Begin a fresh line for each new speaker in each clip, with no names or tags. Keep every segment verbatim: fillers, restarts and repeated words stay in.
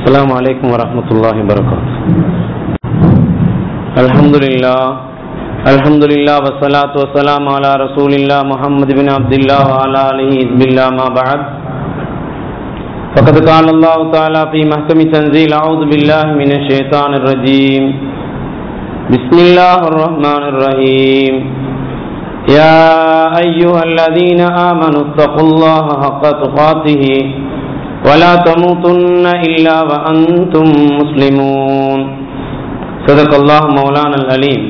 السلام عليكم ورحمة الله وبركاته. الحمد لله الحمد لله والصلاة والسلام على رسول الله محمد بن عبد الله وعلى آله حزب الله ما بعد فقد قال الله تعالى في محكم تنزيل أعوذ بالله من الشيطان الرجيم بسم الله الرحمن الرحيم يا أيها الذين آمنوا اتقوا الله حق تقاته ولا تموتن إلا وأنتم مسلمون صدق الله مولانا العليم.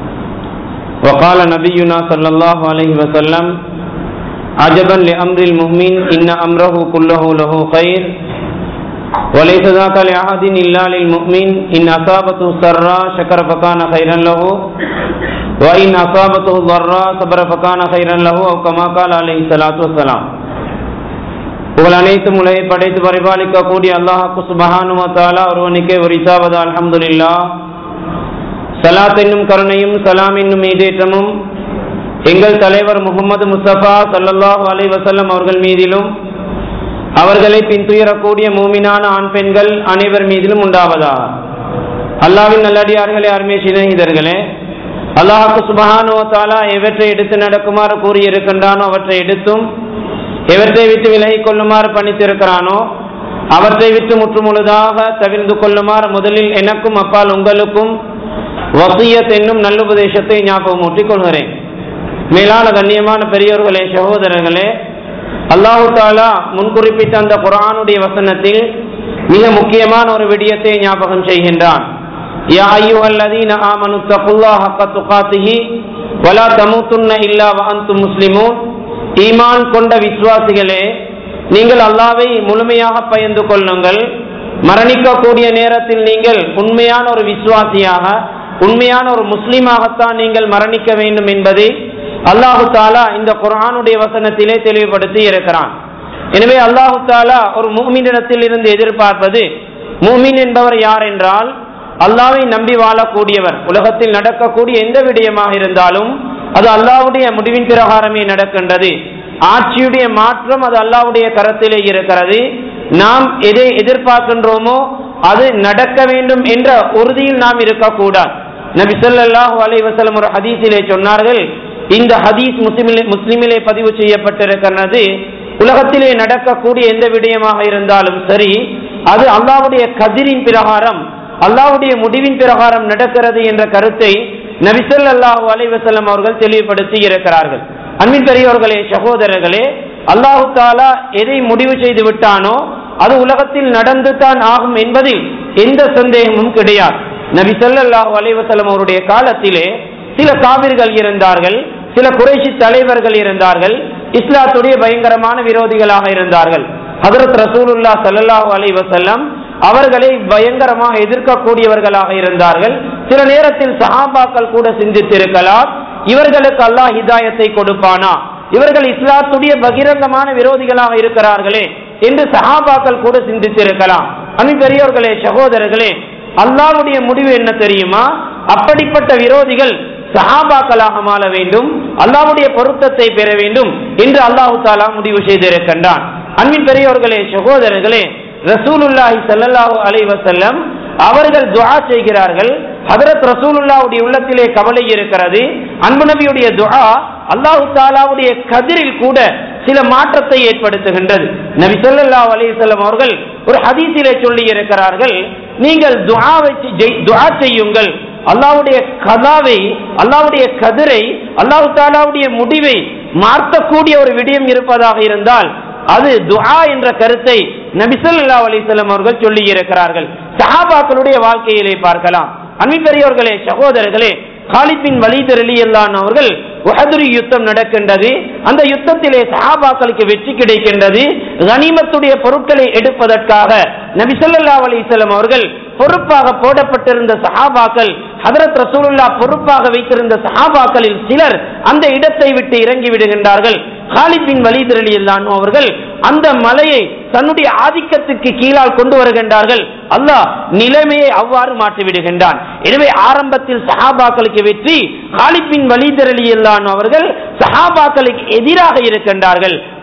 وقال نبينا صلى الله عليه وسلم عجبا لأمر المؤمن إن أمره كله له خير وليس ذاك لأحد إلا للمؤمن إن أصابته سراء شكر فكان خيرا له وإن أصابته ضراء صبر فكان خيرا له أو كما قال عليه الصلاة والسلام. புகழ் அனைத்தும் உலகை படைத்து பரிபாலிக்க கூடிய அல்லாஹ் சுப்ஹானஹு வ தஆலா ஒருவனுக்கே உரித்தாவது. அல்ஹம்துலில்லாஹ். ஸலாத் என்னும் கருணையும் சலாம் என்னும் ஈடேற்றமும் எங்கள் தலைவர் முஹம்மது முஸ்தபா ஸல்லல்லாஹு அலைஹி வஸல்லம் அவர்கள் மீதிலும் அவர்களை பின்துயரக்கூடிய மூமினான ஆண் பெண்கள் அனைவர் மீதிலும் உண்டாவதாக. அல்லாஹ்வின் நல்லடியார்களே, அருமை சிநேகிதர்களே, அல்லாஹ் சுப்ஹானஹு வ தஆலா எவற்றை எடுத்து நடக்குமாறு கூறியிருக்கின்றானோ அவற்றை எடுத்தும் எவற்றை விட்டு விலகிக் கொள்ளுமாறு பணித்திருக்கிறானோ அவற்றை விட்டு முற்றுமுழுதாக தவிர்ந்து கொள்ளுமாறு முதலில் எனக்கும் அப்பால் உங்களுக்கும் வசியத் என்னும் நல்லுபதேசத்தை ஞாபகம் ஊட்டிக் கொள்கிறேன். மேலான கண்ணியமான பெரியோர்களே, சகோதரர்களே, அல்லாஹு தஆலா முன்குறிப்பிட்ட அந்த குர்ஆனுடைய வசனத்தில் மிக முக்கியமான ஒரு விடயத்தை ஞாபகம் செய்கின்றான். யா அய்யுஹல்லதீன ஆமனு தகுல்லாஹ ஹக்க துகாத்திஹி வலா தமூதுன்ன இல்லா வ அன்தும் முஸ்லிமூன். ஈமான் கொண்ட விசுவாசிகளே, நீங்கள் அல்லாஹ்வை முழுமையாக பயந்து கொள்ளுங்கள். மரணிக்கக்கூடிய நேரத்தில் நீங்கள் உண்மையான ஒரு விசுவாசியாக, உண்மையான ஒரு முஸ்லிமாகத்தான் நீங்கள் மரணிக்க வேண்டும் என்பதை அல்லாஹு தாலா இந்த குர்ஆனுடைய வசனத்திலே தெளிவுபடுத்தி இருக்கிறான். எனவே அல்லாஹு தாலா ஒரு முஃமினிடத்தில் இருந்து எதிர்பார்ப்பது, முஃமின் என்பவர் யார் என்றால் அல்லாஹ்வை நம்பி வாழக்கூடியவர். உலகத்தில் நடக்கக்கூடிய எந்த விடயமாக இருந்தாலும் அது அல்லாஹ்வுடைய முடிவின் பிரகாரமே நடக்கின்றது. ஆட்சியுடைய மாற்றம் அது அல்லாஹ்வுடைய கரத்திலே இருக்கிறது. நாம் எதை எதிர்பார்க்கின்றோமோ அது நடக்க வேண்டும் என்ற உறுதியில் நாம் இருக்கக்கூடாது. நபி ஸல்லல்லாஹு அலைஹி வஸல்லம் ஒரு ஹதீஸிலே சொன்னார்கள், இந்த ஹதீஸ் முஸ்லிமிலே முஸ்லிமிலே பதிவு செய்யப்பட்டிருக்கிறது, உலகத்திலே நடக்கக்கூடிய எந்த விடயமாக இருந்தாலும் சரி அது அல்லாஹ்வுடைய கதிரின் பிரகாரம், அல்லாஹ்வுடைய முடிவின் பிரகாரம் நடக்கிறது என்ற கருத்தை நபி ஸல்லல்லாஹு அலைஹி வஸல்லம் அவர்கள் தெளிவுபடுத்தி இருக்கிறார்கள். அன்பின் பெரியோர்களே, சகோதரர்களே, அல்லாஹு தஆலா எதை முடிவு செய்து விட்டானோ அது உலகத்தில் நடந்து தான் ஆகும் என்பதில் எந்த சந்தேகமும் கிடையாது. நபி ஸல்லல்லாஹு அலைஹி வஸல்லம் அவருடைய காலத்திலே சில காபிர்கள் இருந்தார்கள், சில குறைஷி தலைவர்கள் இருந்தார்கள், இஸ்லாத்துடைய பயங்கரமான விரோதிகளாக இருந்தார்கள். ஹஜ்ரத் ரசூலுல்லாஹ் ஸல்லல்லாஹு அலைஹி வஸல்லம் அவர்களை பயங்கரமாக எதிர்க்கக்கூடியவர்களாக இருந்தார்கள். சில நேரத்தில் சஹாபாக்கள் கூட சிந்தித்திருக்கலாம், இவர்களுக்கு அல்லாஹ் ஹிதாயத்தை கொடுப்பானா, இவர்கள் இஸ்லாத்துடைய பகிரங்கமான விரோதிகளாக இருக்கிறார்களே என்று சஹாபாக்கள் கூட சிந்தித்திருக்கலாம். அன்பின் பெரியோர்களே, சகோதரர்களே, அல்லாஹ்வுடைய முடிவு என்ன தெரியுமா? அப்படிப்பட்ட விரோதிகள் சஹாபாக்களாக மாற வேண்டும், அல்லாஹ்வுடைய பொருத்தத்தை பெற வேண்டும் என்று அல்லாஹு தஆலா முடிவு செய்திருக்கின்றான். அன்பின் பெரியோர்களே, சகோதரர்களே, ரசூலுல்லாஹி ஸல்லல்லாஹு அலைஹி வஸல்லம் அவர்கள் துஆ செய்கிறார்கள். ஹஜ்ரத் ரசூலுல்லாஹ்வுடைய உள்ளத்திலே கவலை இருக்கிறது. அன்பு நபியுடைய துஆ அல்லாஹ் தஆலாவுடைய கதிரில் கூட சில மாற்றத்தை ஏற்படுத்துகின்றது. நபி ஸல்லல்லாஹு அலைஹி வஸல்லம் அவர்கள் ஒரு ஹதீஸிலே சொல்லி இருக்கிறார்கள், நீங்கள் துஆவை துஆ செய்யுங்கள், அல்லாஹ்வுடைய கதாவை, அல்லாஹ்வுடைய கதிரை, அல்லாஹ் தஆலாவுடைய முடிவை மாற்றக்கூடிய ஒரு விடயம் இருப்பதாக இருந்தால் அது துஆ என்ற கருத்தை நபி ஸல்லல்லாஹு அலைஹி வஸல்லம் அவர்கள் சொல்லி இருக்கிறார்கள். சஹாபாக்களுடைய வாழ்க்கையிலே பார்க்கலாம். அன்பின் பெரியோர்களே, சகோதரர்களே, காலித் பின் வலீத் ரலியல்லாஹு அன்ஹு அவர்கள் உஹது யுத்தம் நடக்கின்றது. அந்த யுத்தத்திலே சஹாபாக்களுக்கு வெற்றி கிடைக்கின்றது. கனிமத்துடைய பொருட்களை எடுப்பதற்காக நபி ஸல்லல்லாஹு அலைஹி வஸல்லம் அவர்கள் பொறுப்பாக போடப்பட்டிருந்த சஹாபாக்கள், ஹஜ்ரத் ரசூலுல்லாஹ் பொறுப்பாக வைத்திருந்த சஹாபாக்களில் சிலர் அந்த இடத்தை விட்டு இறங்கி விடுகின்றார்கள். காலித் பின் வலீத் ரலியல்லாஹு அன்ஹு அவர்கள் அந்த மலையை தன்னுடைய ஆதிக்கத்துக்கு கீழால் கொண்டு வருகின்றார்கள். அல்லாஹ் நிலைமையை அவ்வாறு மாற்றி விடுகின்றான். எனவே ஆரம்பத்தில் சஹாபாக்களுக்கு வெற்றி, காலித் பின் வலீத் ரலியல்லாஹு அன்ஹு அவர்கள் சஹாபாக்களுக்கு எதிராக இருக்கின்றார்கள்.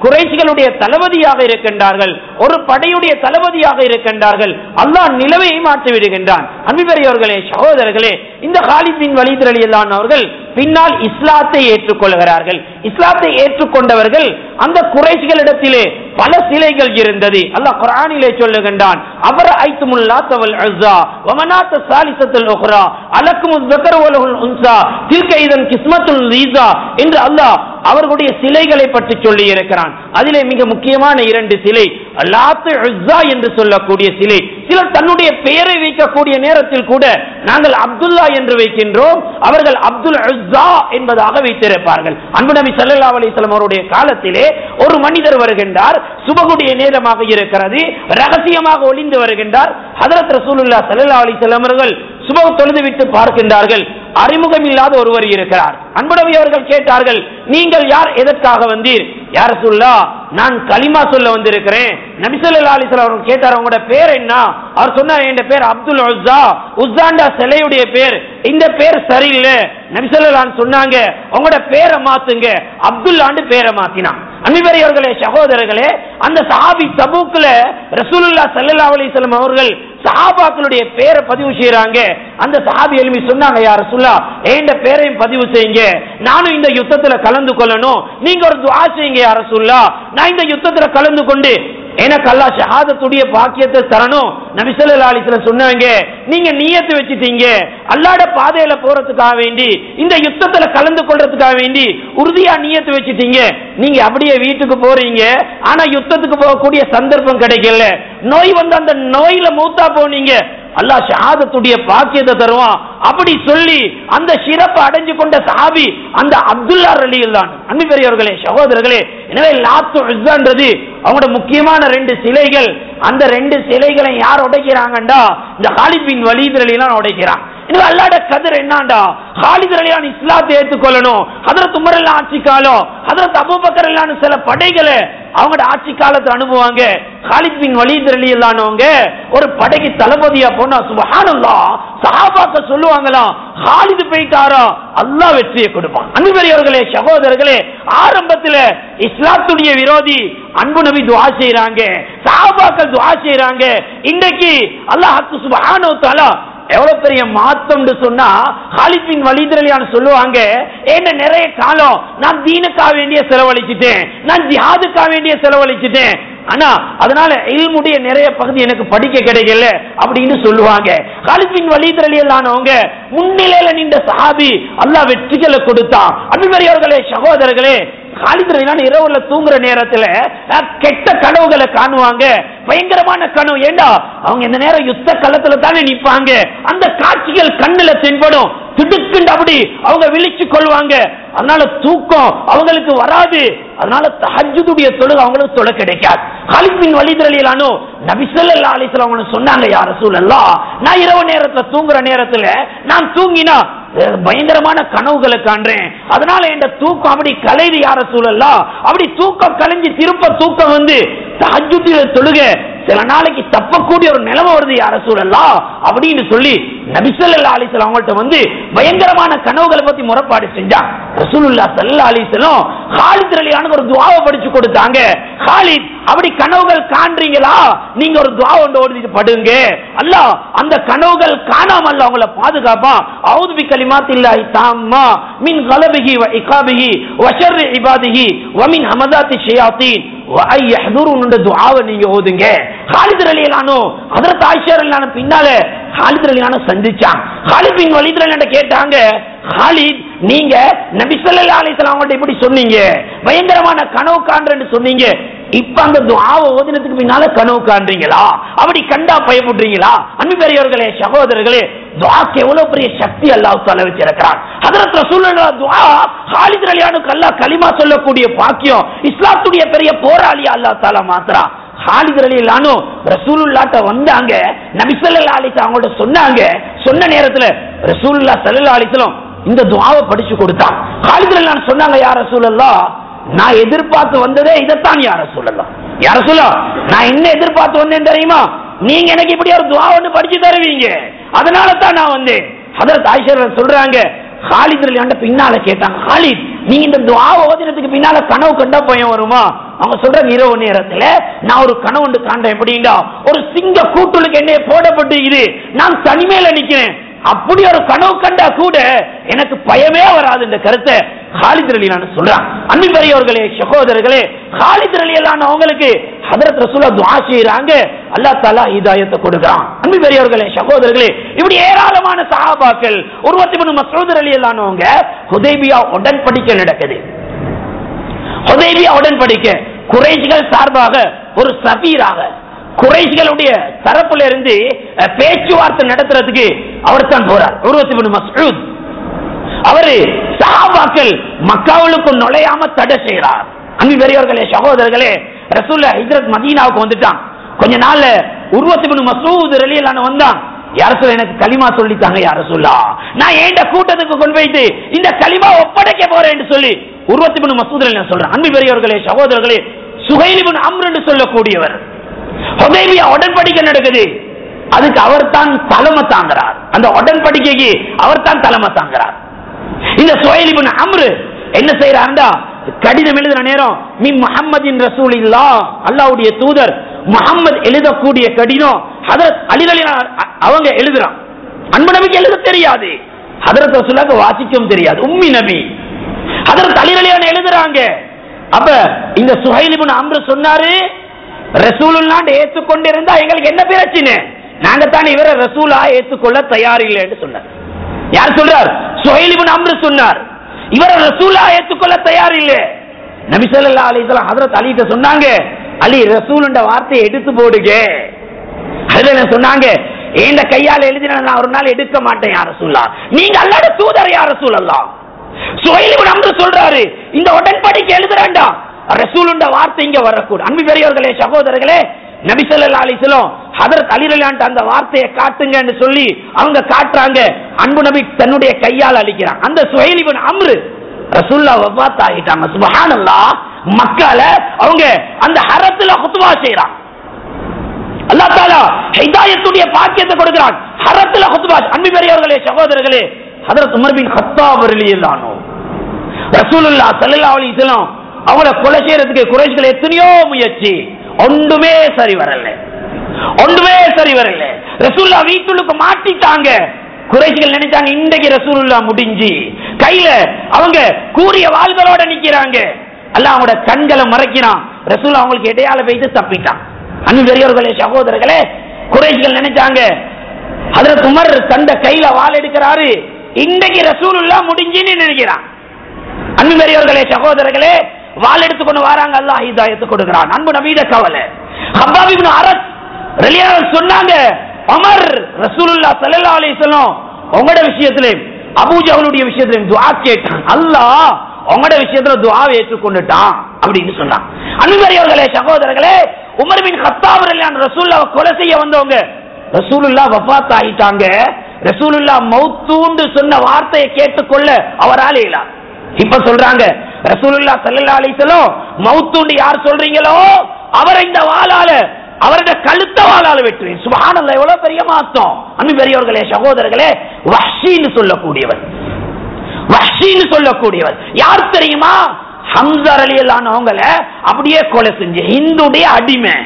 குறைஷிகளுடைய தளபதியாக இருக்கின்றார்கள், ஒரு படையுடைய தளபதியாக இருக்கின்றார்கள். அல்லாஹ் நிலைமையை மாற்றி விடுகின்றான். அன்புக்குரியவர்களே, சகோதரர்களே, இந்த காலித் பின் வலீத் ரலியல்லாஹு அன்ஹு அவர்கள் பின்னால் இஸ்லாத்தை ஏற்றுக்கொள்கிறார்கள். இஸ்லாத்தை ஏற்றுக்கொண்டவர்கள் அந்த குறைஷிகளிடத்திலே பல சிலைகள் இருந்தது. அல்லாஹ் குர்ஆனிலே சொல்லுகின்றான், அவர் ஐத்துமுல் லாத் வல் உஸ்ஸா வ மனாத் ஸாலிஸத்துல் உக்ரா அலக்குமுல் ஸக்கர் வ லஹுல் உன்ஸா தில்க இதன் கிஸ்மத்துல் லீஸா என்று அல்லாஹ் அவர்களுடைய சிலைகளை பற்றி சொல்லி இருக்கிறான். அதிலே மிக முக்கியமான இரண்டு சிலை லாத் உஸ்ஸா என்று சொல்லக்கூடிய சிலை. சிலர் தன்னுடைய பெயரை வைக்கக்கூடிய நேரத்தில் கூட நாங்கள் அப்துல்லா என்று வைக்கின்றோம், அவர்கள் அப்துல் உஸ்ஸா என்பதாக வைத்திருப்பார்கள். அன்பு நபி ஸல்லல்லாஹு அலைஹி வஸல்லம் அவருடைய காலத்திலே ஒரு மனிதர் வருகின்றார், சுபகுடைய நேரமாக இருக்கிறது, ரகசியமாக ஒளிந்து வருகின்றார். ஹஜ்ரத் ரசூலுல்லாஹ் ஸல்லல்லாஹு அலைஹி வஸல்லம் அவர்கள் சுபஹ் தொழுது விட்டு பார்க்கின்றார்கள், அறிமுகம் இல்லாத ஒருவர் இருக்கிறார். அன்பு நபி அவர்கள் கேட்டார்கள், நீங்கள் யார், எதற்காக வந்தீர்? யா ரசூலுல்லாஹ், நான் கலிமா சொல்ல வந்திருக்கிறேன். நபி ஸல்லல்லாஹு அலைஹி வஸல்லம் அவர்கள் கேட்டார், உங்களோட பேர் என்ன? அவர் சொன்னார், என் பேர் அப்துல் உஸ்ஸா. உஸ்ஸாண்டா சிலையுடைய பேர், இந்த பேர் சரியில்லை. நபி ஸல்லல்லாஹு அலைஹி சொன்னாங்க, உங்களோட பேரை மாத்துங்க. அப்துல்லாண்டு பேரை மாத்தினான். அன்புக்குரியவர்களே, சகோதரர்களே, அந்த சஹாபி தபூக்ல ரசூலுல்லாஹ் ஸல்லல்லாஹு அலைஹி வஸல்லம் அவர்கள் சஹாபாக்களுடைய பேரை பதிவு செய்யறாங்க. அந்த சஹாபி எழுப்பி சொன்னாங்க, யா ரசூலுல்லாஹ், என் பேரையும் பதிவு செய்யுங்க, நானும் இந்த யுத்தத்துல கலந்து கொள்ளணும். நீங்க ஒரு துஆ செய்யுங்க யா ரசூலுல்லாஹ், நான் இந்த யுத்தத்துல கலந்து கொண்டு எனக்கு அல்லாஹ் ஷஹாதத்துடைய பாக்கியத்தை தரணும். நபி ஸல்லல்லாஹு அலைஹி வஸல்லம் சொன்னாங்க, நீங்க நியத்து வச்சிட்டீங்க, அல்லாஹ்வுடைய பாதையில போறதுக்காக வேண்டி, இந்த யுத்தத்துல கலந்து கொள்றதுக்காக வேண்டி உறுதியா நியத்து வச்சிட்டீங்க. நீங்க அப்படியே வீட்டுக்கு போறீங்க, ஆனா யுத்தத்துக்கு போகக்கூடிய சந்தர்ப்பம் கிடைக்கல, நோய் வந்து அந்த நோயில மூத்தா போனீங்க, அல்லாஹ் ஷஹாதத்துடைய பாக்கியத்தை தருவான். அப்படி சொல்லி அந்த சிறப்பு அடைஞ்சு கொண்ட சஹாபி அந்த அப்துல்லா ரலியல்லாஹு அன்ஹு. அன்புக்குரியவர்களே, சகோதரர்களே, எனவே லாத் உஸ்ஸான்றது அவங்களோட முக்கியமான ரெண்டு சிலைகள். அந்த ரெண்டு சிலைகளை யார் உடைக்கிறாங்கண்டா இந்த காலித் பின் வலீத் ரலியல்லாஹு உடைக்கிறான். எனவே அல்லாஹ்வுடைய கதர் என்னண்டா, காலித் ரலியல்லாஹு இஸ்லாத்தை ஏற்றுக்கொள்ளணும். ஹஜ்ரத் உமர் எல்லாம் ஆட்சி காலம், ஹஜ்ரத் அபூபக்கர் எல்லாம் சில படைகளை அவங்களோட ஆட்சி காலத்துல அனுப்புவாங்க. காலித் பின் வலீத் ரலியல்லாஹு அன்ஹு ஒரு படைக்கு தளபதியா போனா சுப்ஹானல்லாஹ் சஹாபாக்கள் சொல்லுவாங்களாம், காலித் போயிட்டாரா அல்லாஹ் வெற்றியை கொடுப்பான். அன்புக்குரியவர்களே, சகோதரர்களே, ஆரம்பத்துல இஸ்லாத்துடைய விரோதி அன்பு நபி துஆ செய்றாங்க, சஹாபாக்கள் துஆ செய்றாங்க. இன்னைக்கு அல்லாஹ் சுப்ஹானஹு வ தஆலா எவ்வளவு பெரிய மாற்றம் சொன்னா, காலித் பின் வலீத் ரலியல்லாஹு அன்ஹு சொல்லுவாங்க, என்ன நிறைய காலம் நான் தீனுக்காக வேண்டிய செலவழிச்சிட்டேன், நான் ஜிஹாதுக்காக வேண்டிய செலவழிச்சிட்டேன், ஆனா அதனால இல்முடைய நிறைய பகுதி எனக்கு படிக்க கிடைக்கல அப்படின்னு சொல்லுவாங்க. காலித் பின் வலீத் ரலியல்லாஹு அன்ஹு முன்னிலையில நின்ற சஹாபி, அல்லாஹ் வெற்றிகளை கொடுத்தான். அன்புக்குரியவர்களே, சகோதரர்களே, காலித் ரலியல்லாஹு அன்ஹு இரவுல தூங்குற நேரத்துல கெட்ட கனவுகளை காணுவாங்க, பயங்கரமான கனவு. ஏண்டா அவங்க இந்த நேரம் யுத்த களத்துல தானே நிப்பாங்க, அந்த காட்சிகள் கண்ணுல தென்படும், திடுக்குண்டு அப்படி அவங்க விழிச்சு கொள்வாங்க. அதனால தூக்கம் அவங்களுக்கு வராது, அதனால தஹஜ்ஜுடைய தொழுகை அவங்களுக்கு தொழ கிடைக்காது. காலித் பின் வலீத் ரலியல்லாஹு அன்ஹு நபி ஸல்லல்லாஹு அலைஹி வஸல்லம் சொன்னாங்க, யா ரசூலல்லாஹ், நான் இரவு நேரத்துல தூங்குற நேரத்துல நான் தூங்கினா பயங்கரமான கனவுகளை காண்றேன், அதனால என் தூக்கம் அப்படி கலைது யா ரசூலல்லாஹ். அப்படி தூக்கம் கலைஞ்சு திருப்ப தூக்கம் வந்து தஹஜ்ஜுடைய தொழுகை சில நாளைக்கு தப்பக்கூடிய ஒரு நிலைமை வருது யா ரசூலல்லாஹ் அப்படின்னு சொல்லி நபி ஸல்லல்லாஹு அலைஹி வஸல்லம் அவங்கள்ட்ட வந்து பயங்கரமான கனவுகளை பத்தி முறைப்பாடு செஞ்சாங்க. ரசூலுல்லாஹ் ஸல்லல்லாஹு அலைஹி வஸல்லம் காலித் ரலியல்லாஹு அன்ஹு ஒரு துஆவை படிச்சு கொடுத்தாங்க. காலித், அப்படி கனவுகள் காண்றீங்களா, நீங்க ஒரு துஆ ஒன்று ஓதிட்டு படுங்க, அல்லாஹ் அந்த கனவுகள் காணாம அல்லாஹ் உங்களை பாதுகாப்பான். அஊது பி கலிமாத்தில்லாஹி தாம்மா மின் கலபிஹி வ இகாபிஹி வ ஷர்ரி இபாதிஹி வ மின் ஹமதாத்தி ஷயாத்தீன் வ ஐ யஹ்துருன் என்ற துஆவை நீங்க ஓதுங்க. காலித் ரலியல்லாஹு அன்ஹு ஹஜ்ரத் ஆயிஷா ரலியல்லாஹு அன்ஹா பின்னால காலித் ரலியல்லாஹு அன்ஹு சந்திச்சாங்க. காலித் பின் வலீத் ரலியல்லாஹு அன்ஹு கேட்டாங்க, காலித், நீங்க நபி ஸல்லல்லாஹு அலைஹி வஸல்லம் அவங்கள்ட்ட இப்படி சொன்னீங்க, பயங்கரமான கனவு காண்றேன்னு சொன்னீங்க, இப்ப அந்த துஆவை ஓதினதுக்கு பின்னால கனவு காண்றீங்களா, அப்படி கண்டா பயப்படுறீங்களா? அன்புக்குரியவர்களே, சகோதரர்களே, துஆக்கு எவ்வளவு பெரிய சக்தி அல்லாஹ் தஆலா வச்சிருக்கிறான். ஹஜ்ரத் ரசூலுல்லாஹ் துஆ காலித் ரலியல்லாஹு அன்ஹு அல்லாஹ் கலிமா சொல்லக்கூடிய பாக்கியம், இஸ்லாத்துடைய பெரிய போராளியா அல்லாஹ் தஆலா மாத்துறான். காலித் ரலியல்லாஹு அன்ஹு ரசூலுல்லாஹ்ட்ட வந்தாங்க, நபி ஸல்லல்லாஹு அலைஹி வஸல்லம் அவங்கள்ட்ட சொன்னாங்க. சொன்ன நேரத்துல ரசூலுல்லாஹ் ஸல்லல்லாஹு அலைஹி வஸல்லம் இந்த துஆவை படிச்சு கொடுத்தான். காலித் ரலியல்லாஹு அன்ஹு சொன்னாங்க, யா ரசூலல்லாஹ், நான் எதிர்பார்த்து வந்ததே இதைத்தான் யா ரசூலல்லாஹ். யா ரசூலல்லாஹ், நான் என்ன எதிர்பார்த்து வந்தேன் தெரியுமா, நீங்க எனக்கு இப்படி ஒரு துஆ ஒன்று படிச்சு தருவீங்க, அதனால தான் நான் வந்தேன். ஹஜ்ரத் ஆயிஷா சொல்றாங்க, காலித் ரலியல்லாஹு அன்ஹு பின்னால கேட்டாங்க, காலித், நீங்க இந்த துஆவை ஓதினதுக்கு பின்னால கனவு கண்டா பயம் வருமா?
அவங்க சொல்றாங்க, இரவு நேரத்துல நான் ஒரு கனவு காண்றேன். எப்படின்னா, ஒரு சிங்க கூட்டுளுக்கு என்னைய போடப்பட்டு இது நான் தனிமையில நிக்கிறேன். அப்படி ஒரு கனவு கண்டா கூட எனக்கு பயமே வராது என்ற கருத்தை காலித் ரலியல்லாஹு சொல்றாங்க. அன்பிற்குரியவர்களே, சகோதரர்களே, காலித் ரலியல்லாஹு அவங்களுக்கு ஹஜ்ரத் ரசூலுல்லாஹ் துஆ செய்றாங்க, அல்லாஹ் தஆலா ஹிதாயத்தை கொடுக்கிறான். அன்பிற்குரியவர்களே, சகோதரர்களே, இப்படி ஏராளமான சஹாபாக்கள். உர்வத் இப்னு மஸ்ஊத் ரலியல்லாஹு அவங்க ஹுதைபியா உடன்படிக்கை நடக்குது. ஹுதைபியா உடன்படிக்கை குறைஷிகள் சார்பாக ஒரு சபீராக குறைஷிகளுடைய தரப்புல இருந்து பேச்சுவார்த்தை நடத்துறதுக்கு அவர் தான் போறார். உர்வத் இப்னு மஸ்ஊத் அவரு சஹாபாக்கள் மக்காவுக்கு நுழையாம தடை செய்கிறார். அன்பு பெரியவர்களே, சகோதரர்களே, ரசூலுல்லாஹ் ஹிஜ்ரத் மதீனாவுக்கு வந்துட்டான். கொஞ்ச நாள்ல உர்வத் இப்னு மஸ்ஊத் ரலியல்லாஹு வந்தான். யா ரசூல், எனக்கு கலிமா சொல்லித்தாங்க யா ரசூலுல்லாஹ், நான் ஏண்ட கூட்டத்துக்கு கொண்டு போயிட்டு இந்த கலிமா ஒப்படைக்க போறேன்னு சொல்லி உர்வத் இப்னு மஸ்ஊத் ரலியல்லாஹு சொல்றான். அன்பு பெரியவர்களே, சகோதரர்களே, சுஹைல் இப்னு அம்ர் என்று சொல்லக்கூடியவர் ஹுதைபியா உடன்படிக்கை நடக்குது. அதுக்கு அவர் தான் தலைமை தாங்கிறார். அந்த உடன்படிக்கைக்கு அவர் தான் தலைமை தாங்கிறார். இந்த சுஹைல் இப்னு அம்ர் என்ன செய்யறாருன்னா, கடிதம் எழுதுற நேரம் மின் முஹம்மதின் ரசூலில்லாஹ், அல்லாஹ்வுடைய தூதர் முஹம்மது எழுதக்கூடிய கடிதம் ஹஜ்ரத் அலி ரலியல்லாஹு அவங்க எழுதுறான். அன்பு நபிக்கு எழுத தெரியாது, ஹஜ்ரத் ரசூலுல்லாஹ்க்கு வாசிக்கவும் தெரியாது, உம்மி நபி. ஹஜ்ரத் அலி ரலியல்லாஹு எழுதுறாங்க. அப்ப இந்த சுஹைல் இப்னு அம்ர் சொன்னாரு, ரசூலுல்லாஹ் ஏற்றுக்கொண்டிருந்தா எங்களுக்கு என்ன பிரச்சனை, நாங்க தானே இவரை ரசூலா ஏற்றுக்கொள்ள தயார் இல்லை என்று சொன்னார். யார் சொல்றார்? சுஹைல் இப்னு அம்ர் சொன்னார், இவரை ரசூலா ஏற்றுக்கொள்ள தயார் இல்லை. நபி ஸல்லல்லாஹு அலைஹி வஸல்லம் ஹஜ்ரத் அலி கிட்ட சொன்னாங்க, அலி ரசூலுன்ற வார்த்தையை எடுத்து போடுங்க. அதுல சொன்னாங்க, இந்த கையால எழுதினா நான் ஒரு நாள் எடுக்க மாட்டேன் யா ரசூலுல்லாஹ், நீங்க அல்லாஹ்வுடைய தூதர் யா ரசூலல்லாஹ். சுஹைல் இப்னு அம்ர் சொல்றாரு, இந்த உடன்படிக்கை எழுதுறேன்டா, ரசூலுன்ற வார்த்தை இங்க வரக்கூடாது. அன்பு பெரியவர்களே, சகோதரர்களே, நபி ஸல்லல்லாஹு அலைஹி வஸல்லம் ஹஜ்ரத் அலி ரலியல்லாஹு அந்த வார்த்தையை காட்டுங்கன்னு சொல்லி அவங்க காட்டுறாங்க. அன்பு நபி தன்னுடைய கையால் அளிக்கிறான். அந்த சுஹைல் இப்னு அம்ர் ரசூலுல்லாஹ் வஃபாத் ஆகிட்டாங்க. சுப்ஹானல்லாஹ், மக்கால அவங்க அந்த ஹரத்துல குத்பா செய்றாங்க. அல்லாஹ் தஆலா ஹிதாயத்துடைய பாக்கியத்தை கொடுக்கிறான். ஹரத்துல குத்பா. அன்பு பெரியவர்களே, சகோதரர்களே, ஹஜ்ரத் உமர் பின் கத்தாப் ரலியல்லாஹு அன்ஹு ரசூலுல்லாஹ் ஸல்லல்லாஹு அலைஹி வஸல்லம் அவங்கள கொலை செய்யறதுக்கு குறைஷிகள் எத்தனையோ முயற்சி, ஒன்றுமே சரி வரல, ஒன்றுமே சரி வரல. ரசூலுல்லாஹ் வீட்டுக்கு மாட்டிட்டாங்க. குறைஷிகள் நினைச்சாங்க இன்றைக்கு ரசூலுல்லாஹ் முடிஞ்சு, கையில அவங்க கூரிய வாள்களோட நிக்கிறாங்க. அல்லாஹ் அவங்களோட கண்களை மறைக்கிறான். ரசூலுல்லாஹ் அவங்களுக்கு இடையால வைத்து தப்பிட்டான். அன்பு பெரியவர்களே, சகோதரர்களே, குறைஷிகள் நினைச்சாங்க ஹஜ்ரத் உமர் தந்த கையில வாள் எடுக்கிறாரு, இன்றைக்கு ரசூலுல்லாஹ் முடிஞ்சுன்னு நினைக்கிறான். அன்பு பெரியவர்களே, சகோதரர்களே, வாள் எடுத்துக்கொண்டு வராங்க. அல்லாஹ் ஹிதாயத்தை கொடுக்கிறான். அன்பு நபியிட கவலை. ஹப்பாப் இப்னு அரத் ரலியல்லாஹு சொன்னாங்க, உமர் ரசூலுல்லாஹ் ஸல்லல்லாஹு அலைஹி வஸல்லம் உங்களோட விஷயத்திலே அபூ ஜஹலுடைய விஷயத்திலே துஆ கேட்டான், அல்லாஹ் உங்களோட விஷயத்துல துஆவை ஏற்றுக்கொண்டுட்டான் அப்படின்னு சொன்னான். அன்பு பெரியவர்களே, சகோதரர்களே, உமர் பின் கத்தாப் ரலியல்லாஹு அன்ஹு ரசூலுல்லாஹ் கொலை செய்ய வந்தவங்க. ரசூலுல்லாஹ் வஃபாத் ஆயிட்டாங்க. ரசூலுல்லாஹ் மௌத்தூன்னு சொன்ன வார்த்தையை கேட்டுக்கொள்ள அவரால் இயலாது. இப்ப சொல்றாங்க ரசூலுல்லாஹ் ஸல்லல்லாஹு அலைஹி வஸல்லம் மௌத்தூன்னு யார் சொல்றீங்களோ அவரை இந்த வாளால அவருடைய கழுத்த வாளால வெட்டுவேன். சுப்ஹானல்லாஹ், எவ்வளவு பெரிய மாத்தம். அன்பு பெரியவர்களே, சகோதரர்களே, வஹ்ஷின்னு சொல்லக்கூடியவர், வஹ்ஷின்னு சொல்லக்கூடியவர் யார் தெரியுமா? ஹம்ஸா ரலியல்லாஹு அன்ஹு அவங்கள அப்படியே கொலை செஞ்ச ஹிந்துடைய அடிமை.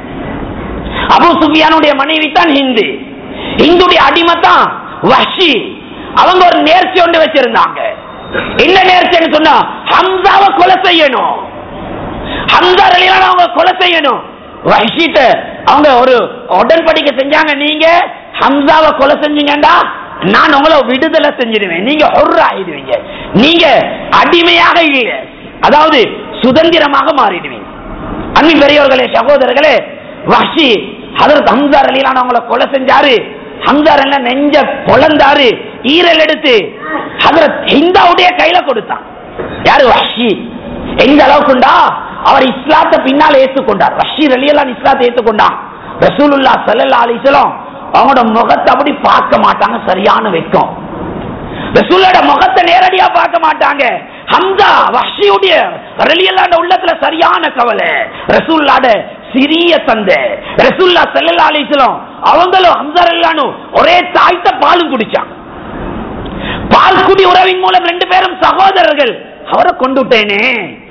அபூ சுஃபியானுடைய மனைவி தான் ஹிந்து, ஹிந்துடைய அடிமை தான் வஹ்ஷி. அவங்க ஒரு நேர்ச்சி ஒன்று வச்சிருந்தாங்க. என்ன நேர்ச்சின்னு சொன்னா, ஹம்ஸாவை கொலை செய்யணும், ஹம்ஸா ரலியல்லாஹு அன்ஹு அவங்க கொலை செய்யணும். வஹ்ஷிட்ட அவங்க ஒரு உடன்படிக்கை செஞ்சாங்க, நீங்க ஹம்ஸாவை கொலை செஞ்சீங்கடா நான் உங்களை விடுதலை செஞ்சிடுவேன், நீங்க ஹுர்ரா ஆயிடுவீங்க, நீங்க அடிமையாக இல்லை, அதாவது சுதந்திரமாக மாறிடுவீங்க. அன்பு பெரியவர்களே, சகோதரர்களே, வஹ்ஷி ஹஜ்ரத் ஹம்ஸா ரலியல்லாஹு அன்ஹு அவங்களை கொலை செஞ்சாரு. ஹம்ஸா ரலியல்லாஹு நெஞ்ச பொளந்தாரு, ஈரல் எடுத்து ஹஜ்ரத் ஹிந்தாவுடைய கையில கொடுத்தான். யாரு? வஹ்ஷி. எந்த அளவுக்குண்டா அவர் இஸ்லாத்தை பின்னால் ஏற்றுக்கொண்டார். வஹ்ஷி ரலியல்லாஹு அன்ஹு இஸ்லாத்தை ஏற்றுக்கொண்டான். ரசூலுல்லாஹ் ஸல்லல்லாஹு அலைஹி வஸல்லம் அவங்களோட முகத்தை அப்படி பார்க்க மாட்டாங்க, சரியான வெட்கம். ரசூலோட முகத்தை நேரடியா பார்க்க மாட்டாங்க. ஹம்ஸா வஹ்ஷியுடைய ரலியல்லாஹு அன்ஹு உள்ளத்துல சரியான கவலை. ரசூலுல்லாஹ்ட சிறிய தந்தை ரசூலுல்லாஹ் ஸல்லல்லாஹு அலைஹி வஸல்லம் அவங்களும் ஹம்ஸா ரலியல்லாஹு அன்ஹு ஒரே தாய்த்த பாலும் குடிச்சாங்க. பால் குடி உறவின் மூலம் ரெண்டு பேரும் சகோதரர்கள். அவரை கொண்டுட்டேனே,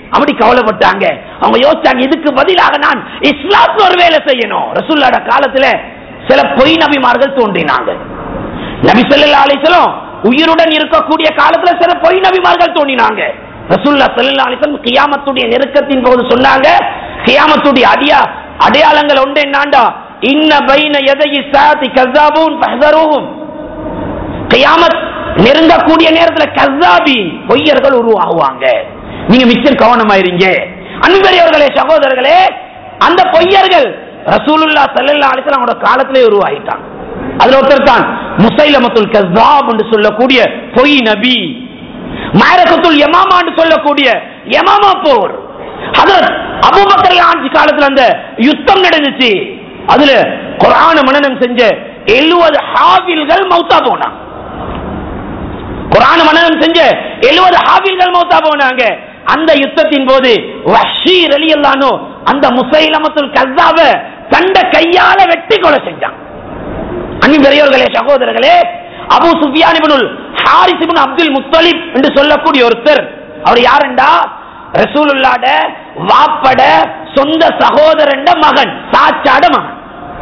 அப்படி கவலைப்பட்டாங்க. அவங்க யோசிச்சாங்க, இதுக்கு பதிலாக நான் இஸ்லாத்துல ஒரு வேலை செய்யணும். ரசூலுல்லாஹ் காலத்துல சில பொய் நபிமார்கள் தோன்றினாங்க. நபி ஸல்லல்லாஹு அலைஹி வஸல்லம் உயிருடன் இருக்கக்கூடிய காலத்துல சில பொய் நபிமார்கள் தோன்றினாங்க. ரசூலுல்லாஹ் ஸல்லல்லாஹு அலைஹி வஸல்லம் கியாமத்துடைய நெருக்கத்தின் போது சொன்னாங்க, கியாமத்துடைய அடியா அடையாளங்கள் ஒன்று என்னண்டா, இன்ன பைன யதயி ஸாத்தி கஸாபூன் ஃபஹ்தரூஹும். கியாமத் நெருங்கக்கூடிய நேரத்தில் கஸாபி பொய்யர்கள் உருவாகுவாங்க, நீங்க மிச்சம் கவனமாயிருங்க. அன்பர்களே சகோதரர்களே, அந்த பொய்யர்கள் ரசூலுல்லாஹ் ஸல்லல்லாஹு அலைஹி வஸல்லம் காலத்திலே உருவாகிட்டாங்க. அதுல ஒருத்தர் தான் முஸைலமத்துல் கஸாப் என்று சொல்லக்கூடிய பொய் நபி. மாரகத்துல் யமாமா என்று சொல்லக்கூடிய யமாமா போர், ஹஜ்ரத் அபூபக்கர் ஆட்சி காலத்துல அந்த யுத்தம் நடந்துச்சு. அதுல குர்ஆன மனனம் செஞ்ச எழுபது ஹாஃபில்கள் மௌத்தா போனாங்க. குர்ஆன மனனம் செஞ்ச எழுபது ஹாஃபில்கள் மௌத்தா போனாங்க. அந்த யுத்தத்தின் போது வஹ்ஷி ரலியல்லாஹு அன்ஹு அந்த முஸைலமத்துல் கஸாப தண்ட கையால வெட்டி கொலை செஞ்சான். அன்பர்களே சகோதரர்களே, Abu Sufyan ibn al Harith ibn Abdul Muttalib என்று சொல்லக்கூடிய ஒருத்தர், அவர் யாருண்டா, ரசூலுல்லாஹ்ட வாப்பட சொந்த சகோதரன் மகன், சாச்சாட மகன்.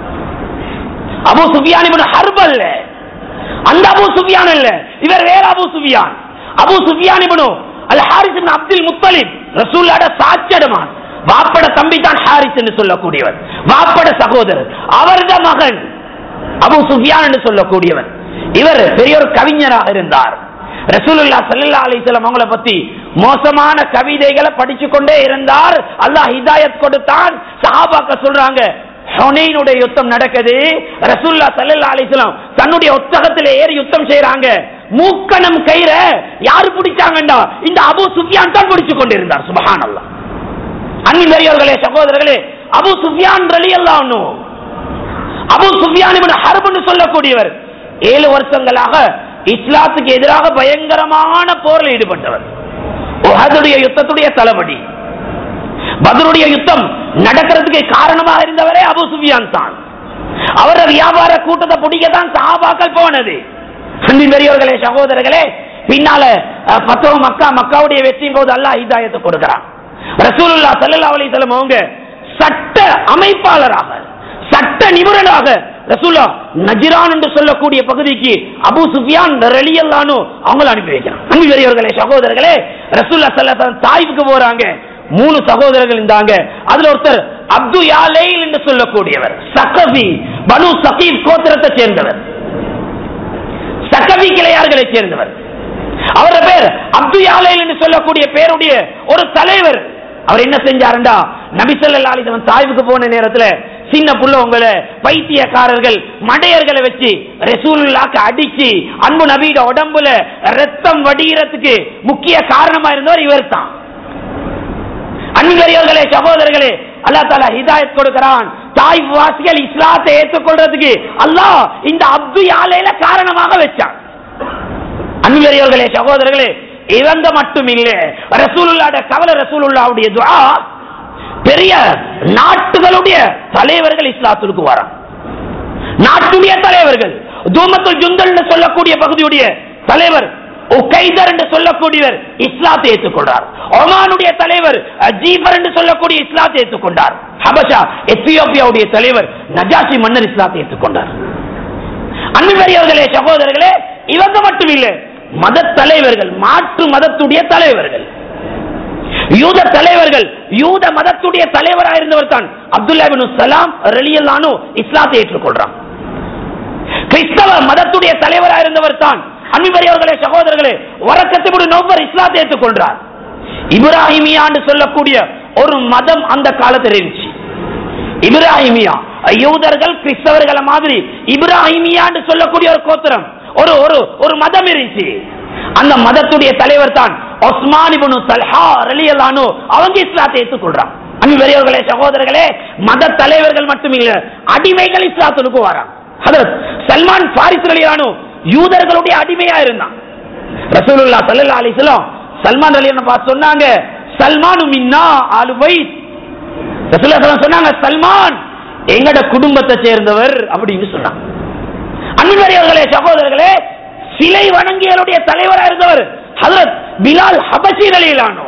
அபூ சுஃபியான் இப்னு ஹர்ப் அல்ல, அந்த அபூ சுஃபியான் அல்ல, இவர் வேற Abu Sufyan. Abu Sufyan ibn al Harith ibn Abdul Muttalib ரசூலுல்லாஹ்ட சாச்சாட மகன். வாப்பட தம்பி தான் ஹாரிஸ் என்று சொல்லக்கூடியவர், வாப்பட சகோதரர், அவரது மகன் அபூ சுஃபியான் என்று சொல்லக்கூடியவர். இவர் பெரிய ஒரு கவிஞராக இருந்தார். ரசூலுல்லாஹ் ஸல்லல்லாஹு அலைஹி வஸல்லம் அவங்கள பத்தி மோசமான கவிதைகளை படிச்சு கொண்டே இருந்தார். அல்லாஹ் ஹிதாயத் கொடுத்தான். சஹாபாக்கள் சொல்றாங்க, ஹுனைனுடைய யுத்தம் நடக்குது, ரசூலுல்லாஹ் ஸல்லல்லாஹு அலைஹி வஸல்லம் தன்னுடைய ஒட்டகத்திலே ஏறி யுத்தம் செய்றாங்க. மூக்கணம் கயிற யாரு பிடிச்சாங்கண்டா, இந்த அபூ சுஃபியான் தான் பிடிச்சு கொண்டிருந்தார். சுப்ஹானல்லாஹ். அன்பிற்குரியவர்களே சகோதரர்களே, அபூ சுஃபியான் ரலியல்லாஹு அன்ஹு, அபூ சுஃபியான் இப்னு ஹர்ப் என்று சொல்லக்கூடியவர் ஏழு வருஷங்களாக இஸ்லாத்துக்கு எதிராக பயங்கரமான போரில் ஈடுபட்டவர். உஹதுடைய யுத்தத்துடைய தளபதி. பத்ருடைய யுத்தம் நடக்கிறதுக்கு காரணமாக இருந்தவரே அபூ சுஃபியான் தான். அவர வியாபார கூட்டத்தை பிடிக்கத்தான் சஹாபாக்கள் போனது. அன்பிற்குரியவர்களே சகோதரர்களே, பின்னால பத்தோ மக்கா மக்காவுடைய வெற்றியின் போது அல்லாஹ் ஹிதாயத்தை கொடுக்கிறான். ரசூலுல்லாஹ் ஸல்லல்லாஹு அலைஹி வஸல்லம் அவங்க சட்ட அமைப்பாளராக, சட்ட நிபுணராக ரசூலுல்லாஹ் நஜ்ரான் என்று சொல்லக்கூடிய பகுதிக்கு அபூ சுஃபியான் ரலியல்லாஹு அன்ஹு அவங்களை அனுப்பி வைக்கிறாங்க. அன்பிற்குரியவர்களே சகோதரர்களே, ரசூலுல்லாஹ் ஸல்லல்லாஹு அலைஹி வஸல்லம் தாயிஃப்க்கு போறாங்க. மூணு சகோதரர்கள் இருந்தாங்க. அதுல ஒருத்தர் அப்து யாலைல் என்று சொல்லக்கூடியவர், சகஃபி பனு சகீப் கோத்திரத்தை சேர்ந்தவர், சகஃபி கிளையார்களை சேர்ந்தவர். அவருடைய பேர் அப்து யாலைல் என்று சொல்லக்கூடிய பேருடைய ஒரு தலைவர். அவர் என்ன செஞ்சாருண்டா, நபி ஸல்லல்லாஹு அலைஹி வஸல்லம் தாயிஃப்க்கு போன நேரத்துல சின்ன புள்ளவங்களை பைத்தியக்காரர்கள் மடையர்களை வச்சு ரசூலுல்லாஹ்க்கு அடிச்சு அன்பு நபியோட உடம்புல ரத்தம் வடிகிறதுக்கு முக்கிய காரணமா இருந்தவர் இவர் தான். அன்பர்களே சகோதரர்களே, அல்லாஹ் தஆலா ஹிதாயத் கொடுக்கிறான். தாயிஃப் வாசிகள் இஸ்லாத்தை ஏற்றுக்கொள்றதுக்கு அல்லாஹ் இந்த அப்து யாலைல காரணமாக வச்சான். அன்பர்களே சகோதரர்களே, இவங்க மட்டும் இல்ல, ரசூலுல்லாஹ்வுடைய கவலை, ரசூலுல்லாஹ்வுடைய துஆ, பெரிய நாட்டுகளுடைய தலைவர்கள் இஸ்லாத்துக்கு வராங்க. நாட்டுடைய தலைவர்கள், தூமத்துல் ஜுந்தல் என்று சொல்லக்கூடிய பகுதியுடைய தலைவர் உகைதர் என்று சொல்லக்கூடியவர் இஸ்லாத்தை ஏற்றுக்கொண்டார். ஒமானுடைய தலைவர் ஜீபர் என்று சொல்லக்கூடிய இஸ்லாத்தை ஏற்றுக்கொண்டார். ஹபஷா எத்தியோப்பியாவுடைய தலைவர் நஜாஷி மன்னர் இஸ்லாத்தை ஏற்றுக்கொண்டார். அன்பர்களே சகோதரர்களே, இவங்க மட்டும் இல்லை, மத தலைவர்கள், மாற்று மதத்துடைய தலைவர்கள், யூத தலைவர்கள், யூத மதத்துடைய தலைவராக இருந்தவர் தான் அப்துல்லா இப்னு சலாம் ரலியல்லாஹு அன்ஹு இஸ்லாத்தை ஏற்றுக்கொள்றார். கிறிஸ்தவ மதத்துடைய தலைவராக இருந்தவர் தான் அன்பர்களே சகோதரர்களே வரக்கத் இப்னு நௌஃபல் இஸ்லாத்தை ஏற்றுக்கொள்றார். இப்ராஹிமியா என்று சொல்லக்கூடிய ஒரு மதம் அந்த காலத்தில் இருந்துச்சு. இப்ராஹிமியா, யூதர்கள் கிறிஸ்தவர்கள் மாதிரி இப்ராஹிமியா என்று சொல்லக்கூடிய ஒரு கோத்திரம், ஒரு ஒரு மதம் இருந்துச்சு. அந்த மதத்துடைய தலைவர் தான் உஸ்மான் இப்னு தல்ஹா ரலியல்லாஹு அன்ஹு, அவங்க இஸ்லாத்தை ஏற்றுக்கொள்றாங்க. அன்பர்களே சகோதரர்களே, மத தலைவர்கள் மட்டும் இல்ல, அடிமைகள் இஸ்லாத்துக்கு வராங்க. ஹஜ்ரத் சல்மான் ஃபாரிஸ் ரலியல்லாஹு அன்ஹு யூதர்களுடைய அடிமையா இருந்தான். ரசூலுல்லாஹ் ஸல்லல்லாஹு அலைஹி வஸல்லம் சல்மான் ரலியல்லாஹு அன்ஹு பார்த்து சொன்னாங்க, சல்மானு மின்னா ஆலு பைத். ரசூலுல்லாஹ் ஸல்லல்லாஹு அலைஹி வஸல்லம் சொன்னாங்க, சல்மான் எங்கட குடும்பத்தை சேர்ந்தவர் அப்படின்னு சொன்னாங்க. அன்பர்களே சகோதரர்களே, சிலை வணங்கியவருடைய தலைவராக இருந்தவர் ஹஜ்ரத் பிலால் ஹபஷி ரலியல்லாஹு அன்ஹு.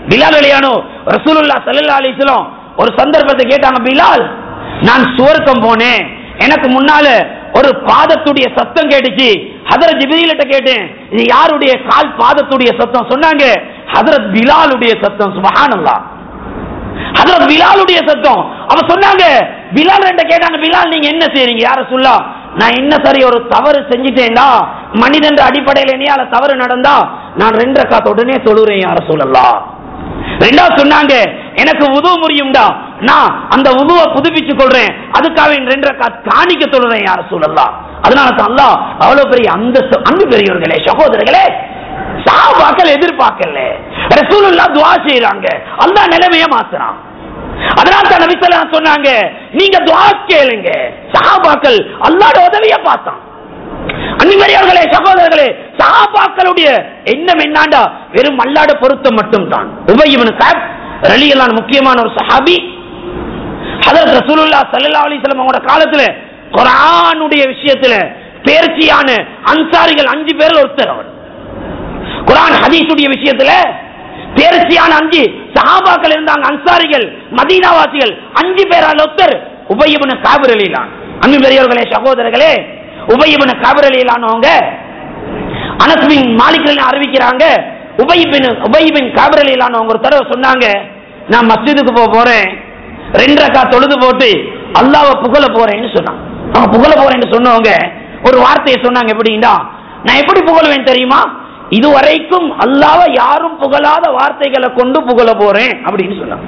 பிலால் வெளியானோ ரசூலுல்லாஹ் ஸல்லல்லாஹு அலைஹி வஸல்லம் ஒரு சந்தர்ப்பத்தை கேட்டாங்க, பிலால் நான் சுவர்க்கம் போனேன், எனக்கு முன்னால ஒரு பாதத்துடைய சத்தம் கேட்டுச்சு. ஹஜ்ரத் ஜிப்ரீல்கிட்ட கேட்டேன், இது யாருடைய கால் பாதத்துடைய சத்தம்? சொன்னாங்க ஹஜ்ரத் பிலாலுடைய சத்தம். சுப்ஹானல்லாஹ், ஹஜ்ரத் பிலாலுடைய சத்தம். அவ சொன்னாங்க, பிலால் கிட்ட கேட்டாங்க, பிலால் நீங்க என்ன செய்றீங்க? யா ரசூலுல்லாஹ், நான் என்ன சரி ஒரு தவறு செஞ்சிட்டேன்டா, மனிதன் அடிப்படையில் என்ன தவறு நடந்தா நான் ரெண்டு ரக்காத் உடனே தொழுறேன் யா ரசூலுல்லாஹ். ரெண்டாவது சொன்னாங்க, எனக்கு உது முறியும்டா, நான் அந்த உதுவை புதுப்பிச்சு கொள்றேன், அதுக்காக ரெண்டு ரக்காத் காணிக்க தொழுறேன் யா ரசூலுல்லாஹ். அதனால தான் அல்லாஹ் அவ்வளவு பெரிய அந்தஸ்து. அன்பு பெரியவர்களே, சகோதரர்களே, சஹாபாக்கள் எதிர்பார்க்கல, ரசூலுல்லாஹ் துஆ செய்றாங்க, அல்லாஹ் நிலைமையை மாத்துறான். அதனால தான் நபி ஸல்லல்லாஹு அலைஹி வஸல்லம் சொன்னாங்க, நீங்க துஆ கேளுங்க. சஹாபாக்கள் அல்லாஹ்வுடைய உதவியை பார்த்தான். அன்பிற்குரியவர்களே, சகோதரர்களே, சஹாபாக்களுடைய எண்ணம் என்னண்டா வெறும் அல்லாஹ்வுடைய பொருத்தம் மட்டும் தான். உபய் இப்னு கஅப் ரலியல்லாஹு அன்ஹு முக்கியமான ஒரு சஹாபி. ஹஜ்ரத் ரசூலுல்லாஹ் ஸல்லல்லாஹு அலைஹி வஸல்லம் அவங்களோட காலத்துல குர்ஆனுடைய விஷயத்துல தேர்ச்சியான அன்சாரிகள் அஞ்சு பேர்ல ஒருத்தர் அவர். குர்ஆன் ஹதீஸுடைய விஷயத்துல தேர்ச்சியான அஞ்சு சஹாபாக்கள் இருந்தாங்க, அன்சாரிகள், மதீனாவாசிகள், அஞ்சு பேரால் ஒருத்தர் உபய் இப்னு கஅப் ரலியல்லாஹு அன்ஹு. அன்பிற்குரியவர்களே, சகோதரர்களே, உபய் இப்னு கஅப் ரலியல்லாஹு அன்ஹுங்க அனஸ் பின் மாலிக் ரலியல்லாஹு அறிவிக்கிறாங்க, உபய் பின் உபய் பின் கஅப் ரலியல்லாஹு அன்ஹு ஒரு தடவை சொன்னாங்க, நான் மஸ்ஜிதுக்கு போக போறேன், ரெண்டு ரக்காத் தொழுது போட்டு அல்லாஹ்வை புகழ போறேன்னு சொன்னாங்க. அவங்க புகழ போறேன்னு சொன்னவங்க ஒரு வார்த்தையை சொன்னாங்க, எப்படின்னா, நான் எப்படி புகழுவேன் தெரியுமா, இதுவரைக்கும் அல்லாஹ்வை யாரும் புகழாத வார்த்தைகளை கொண்டு புகழ போறேன் அப்படின்னு சொன்னாங்க.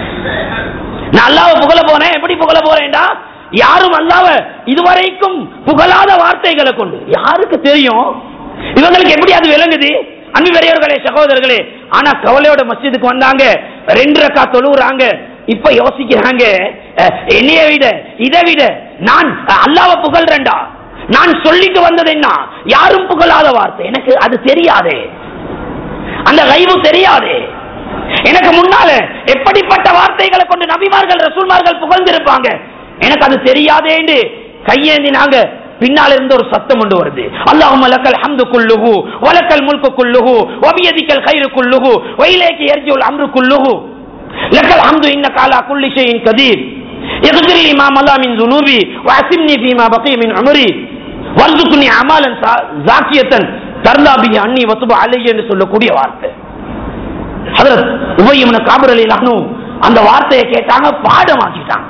நான் அல்லாஹ்வை புகழ போறேன், எப்படி புகழ போறேன்டா, யாரும் அல்லாஹ்வை இதுவரைக்கும் புகழாத வார்த்தைகளை கொண்டு. யாருக்கு தெரியும் இவங்களுக்கு எப்படி அது விளங்குது? அன்பு பெரியவர்களே, சகோதரர்களே, ஆனா கவலையோட மஸ்ஜிதுக்கு வந்தாங்க, ரெண்டு ரக்காத் தொழுறாங்க. இப்ப யோசிக்கிறாங்க, என்னைய விட இதை விட நான் அல்லாஹ்வை புகழ்றேன்டா, நான் சொல்லிட்டு வந்தது என்ன, யாரும் புகழாத வார்த்தை, எனக்கு அது தெரியாதே, அந்த கைவு தெரியாதே, எனக்கு முன்னால எப்படிப்பட்ட வார்த்தைகளை கொண்டு நபிமார்கள் ரசூல்மார்கள் புகழ்ந்திருப்பாங்க, எனக்கு அது தெரியாதே என்று கையேந்தினாங்க. பின்னால இருந்து ஒரு சத்தம் கொண்டு வருது, அல்லாஹும்ம லக்கல் ஹம்து குல்லுஹு வலக்கல் முல்கு குல்லுஹு வபியதிக்கல் கைரு குல்லுஹு வைலேகி யர்ஜுல் அம்ரு குல்லுஹு லக்கல் ஹம்து இன்னக அலா குல்லி ஷைஇன் கதீர் இக்ஃபிர் லி மா மலா மின் ذنوبي வஅஸிம்னி ஃபீமா பகிய மின் உம்ரி வர்ஸுக்னி அமாலன் ஸாக்கியத்தன் தர்லா பி அன்னி வதுப அலைய என்று சொல்லக்கூடிய வார்த்தை. ஹஜ்ரத் உபய் இப்னு கஅப் ரலியல்லாஹு அன்ஹு அந்த வார்த்தையை கேட்டாங்க, பாடமாக்கிட்டாங்க.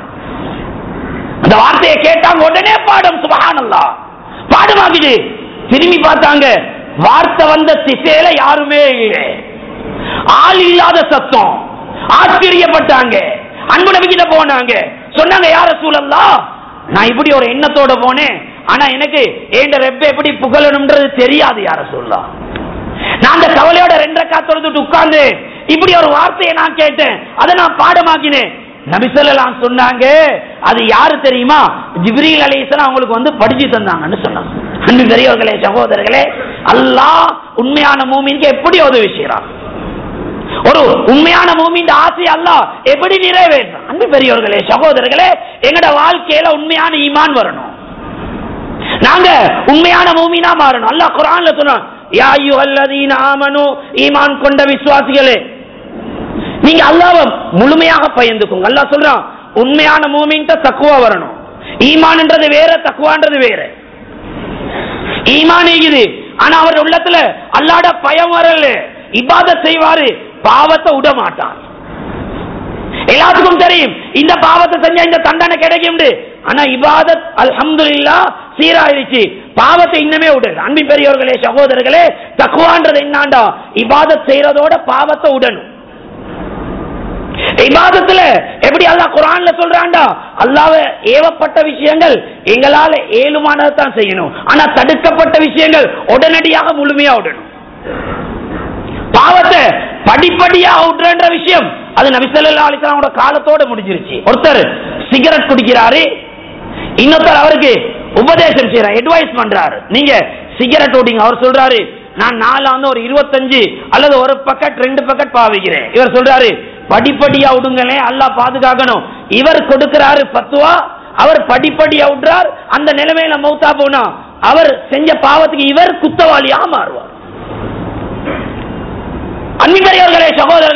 அந்த வார்த்தையை கேட்டாங்க, உடனே பாடம். சுப்ஹானல்லாஹ், பாடமாக்கிது. திரும்பி பார்த்தாங்க, வார்த்தை வந்த திசையில யாருமே இல்லை, ஆள் இல்லாத சத்தம். ஆச்சரியப்பட்டாங்க. அன்பு நபி கிட்ட போனாங்க, சொன்னாங்க, யா ரசூலல்லாஹ், நான் இப்படி ஒரு எண்ணத்தோட போனேன், ஆனா எனக்கு ஏண்ட ரெப்ப எப்படி புகழணும்ன்றது தெரியாது யா ரசூலல்லாஹ். நான் அந்த கவலையோட ரெண்டு ரக்காத் தொழுதுட்டு உட்கார்ந்து இப்படி ஒரு வார்த்தையை நான் கேட்டேன், அதை நான் பாடமாக்கினேன். நபி ஸல்லல்லாஹு அலைஹி வஸல்லம் சொன்னாங்க, அது யாரு தெரியுமா, ஜிப்ரீல் அலைஹிஸ்ஸலாம் அவங்களுக்கு வந்து படிச்சு தந்தாங்கன்னு சொன்னாங்க. அன்பு பெரியவர்களே, சகோதரர்களே, அல்லாஹ் உண்மையான மூமினுக்கு எப்படி உதவி செய்றான், ஒரு உண்மையான மூமின் ஆசை அல்லாஹ் எப்படி நிறைவேற்றான். அன்பு பெரியவர்களே, சகோதரர்களே, எங்கட வாழ்க்கையில உண்மையான ஈமான் வரணும், நாங்க உண்மையான மூமினா மாறணும். அல்லாஹ் குர்ஆன்ல சொன்னான், யா அய்யுஹல்லதீன ஆமனூ, ஈமான் கொண்ட விசுவாசிகளே, நீங்க அல்லாஹ்வை முழுமையாக பயந்துக்கோங்க. அல்லாஹ் சொல்றான், உண்மையான மூமின்ட்ட தக்வா வரணும். ஈமான்ன்றது வேற, தக்வான்றது வேற. ஈமான் இருக்குது, ஆனா அவர் உள்ளத்துல அல்லாஹ்ட பயம் வரல, இபாதத் செய்வாரு, பாவத்தை விட மாட்டான். எல்லாத்துக்கும் தெரியும் இந்த பாவத்தை செஞ்சா இந்த தண்டனை கிடைக்கும், ஆனா இபாதத் அல்ஹம்துலில்லாஹ் சீராயிருச்சு, பாவத்தை இன்னமே விடுது. அன்பின் பெரியவர்களே, சகோதரர்களே, தக்வான்றது என்னண்டா, இபாதத் செய்யறதோட பாவத்தை விடணும். இபாதத்துல எப்படி அல்லாஹ் குர்ஆன்ல சொல்றான்டா, அல்லாஹ்வை ஏவப்பட்ட விஷயங்கள் எங்களால ஏழுமானதான் செய்யணும், ஆனா தடுக்கப்பட்ட விஷயங்கள் உடனடியாக முழுமையா விடணும். பாவத்தை படிப்படியா விடுற விஷயம் அது நபி ஸல்லல்லாஹு அலைஹி வஸல்லம் காலத்தோட முடிஞ்சிருச்சு. ஒருத்தர் சிகரெட் குடிக்கிறாரு, இன்னொருத்தர் அவருக்கு உபதேசம் செய்யறாரு, அட்வைஸ் பண்றாரு, நீங்க சிகரெட் ஓடிங்க. அவர் சொல்றாரு, நான் நாலாந்து ஒரு இருபத்தஞ்சு அல்லது ஒரு பக்கெட் ரெண்டு பக்கெட் பாவிக்கிறேன். இவர் சொல்றாரு, படிப்படியா விடுங்களே, அல்லாஹ் பாதுகாக்கணும். இவர் கொடுக்கிறாரு பத்துவா, அவர் படிப்படியா விடுறார். அந்த நிலைமையில மௌத்தா போனா அவர் செஞ்ச பாவத்துக்கு இவர் குத்தவாளியாக மாறுவார். அன்பிற்குரியவர்களே, சகோதரர்களே,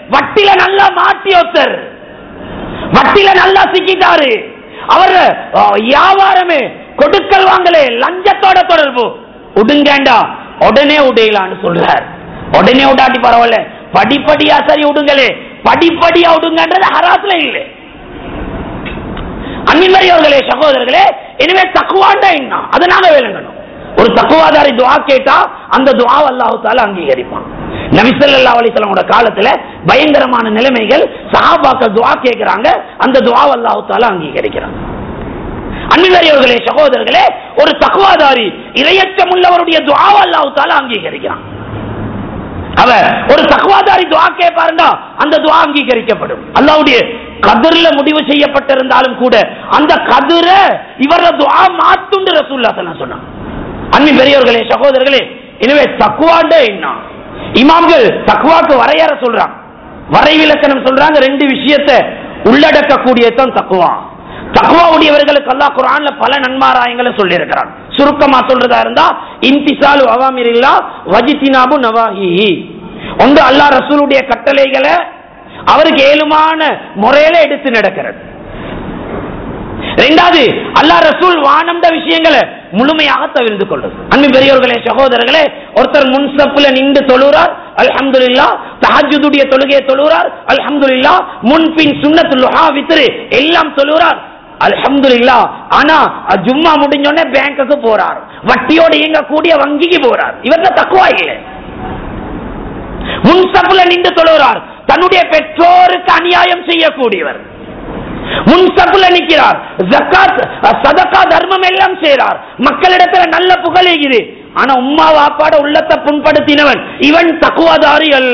வட்டில நல்லா மாட்டி ஒருத்தர் வட்டில நல்லா சிக்கிட்டாரு. அவர் வியாபாரமே கொடுக்கல் வாங்கலே லஞ்சத்தோட தொடர்பு. உடுங்கண்டா உடனே உடையலான்னு சொல்றார். உடனே உடாட்டி பரவாயில்ல, படிப்படியா சரி உடுங்களே, படிப்படியா உடுங்கன்றது ஹராஸ்ல இல்லை. அன்பின்மரியவர்களே, சகோதரர்களே, எனவே தக்குவாண்டா என்ன அதை நாங்க விளங்கணும். ஒரு தக்குவாதாரி துஆ கேட்டா அந்த துஆவை அல்லாஹ் தஆலா அங்கீகரிப்பான். நபி ஸல்லல்லாஹு அலைஹி வஸல்லம் காலத்துல பயங்கரமான நிலைமைகள், சஹாபாக்கள் துஆ கேட்கிறாங்க, அந்த துஆவை அல்லாஹ் தஆலா அங்கீகரிக்கிறான். அன்பின்மரியவர்களே, சகோதரர்களே, ஒரு தக்குவாதாரி இரையச்சம் உள்ளவருடைய துஆவை அல்லாஹ் தஆலா அங்கீகரிக்கிறான். அவர் ஒரு தக்வாதாரி துஆ கேட்பாருன்னா அந்த துஆ அங்கீகரிக்கப்படும். அல்லாஹ்வுடைய கதிர்ல முடிவு செய்யப்பட்டிருந்தாலும் கூட அந்த கதிர இவர துஆ மாத்துண்டு ரசூலுல்லாஹி ஸல்லல்லாஹு அலைஹி வஸல்லம் சொன்னாங்க. அன்பின் பெரியவர்களே, சகோதரர்களே, எனவே தக்வாண்டே என்ன? இமாம்கள் தக்வாக்கு வரையறை சொல்றாங்க, வரைவிலக்கணம் சொல்றாங்க. ரெண்டு விஷயத்தை உள்ளடக்க கூடியதான் தக்வா. தக்வாவுடையவர்களுக்கு அல்லாஹ் குர்ஆன்ல பல நன்மாராயங்களை சொல்லி இருக்கிறான். சுருக்கமா சொல்றதா இருந்தா இம்திசாலு அவாமிரில்லாஹ் வஜ்தினாபு நவாஹிஹி. ஒன்று அல்லாஹ் ரசூலுடைய கட்டளைகளை அவருக்கு ஏழுமான முறையில எடுத்து நடக்கிறது. இரண்டாவது அல்லாஹ் ரசூல் வானம்ட விஷயங்களை முழுமையாக தவிர்த்து கொள்றது. அன்பின் பெரியவர்களே, சகோதரர்களே, ஒருத்தர் முன்சப்புல நின்று தொழுறார், அல்ஹம்துலில்லாஹ். தஹஜ்ஜுதுடைய தொழுகையை தொழுறார், அல்ஹம்துலில்லாஹ். முன்பின் சுன்னத்துல் லுஹா வித்ர் எல்லாம் தொழுறார், அல்ஹம்துலில்லாஹ். ஆனா ஜும்மா முடிஞ்சோடனே பேங்குக்கு போறார், வட்டியோட இயங்க கூடிய வங்கிக்கு போறார். இவர்த தக்வா இல்லை. முன்சப்புல நின்று தொழுகிறார், தன்னுடைய பெற்றோருக்கு அநியாயம் செய்யக்கூடியவர். முன்சப்புல நிற்கிறார், ஜகாத் சதகா தர்மம் எல்லாம் செய்றார், மக்களிடத்துல நல்ல புகழேகுது. ஆனா உம்மா வாப்பாட உள்ளத்தை புண்படுத்தினவன் இவன் தக்வாதாரி அல்ல.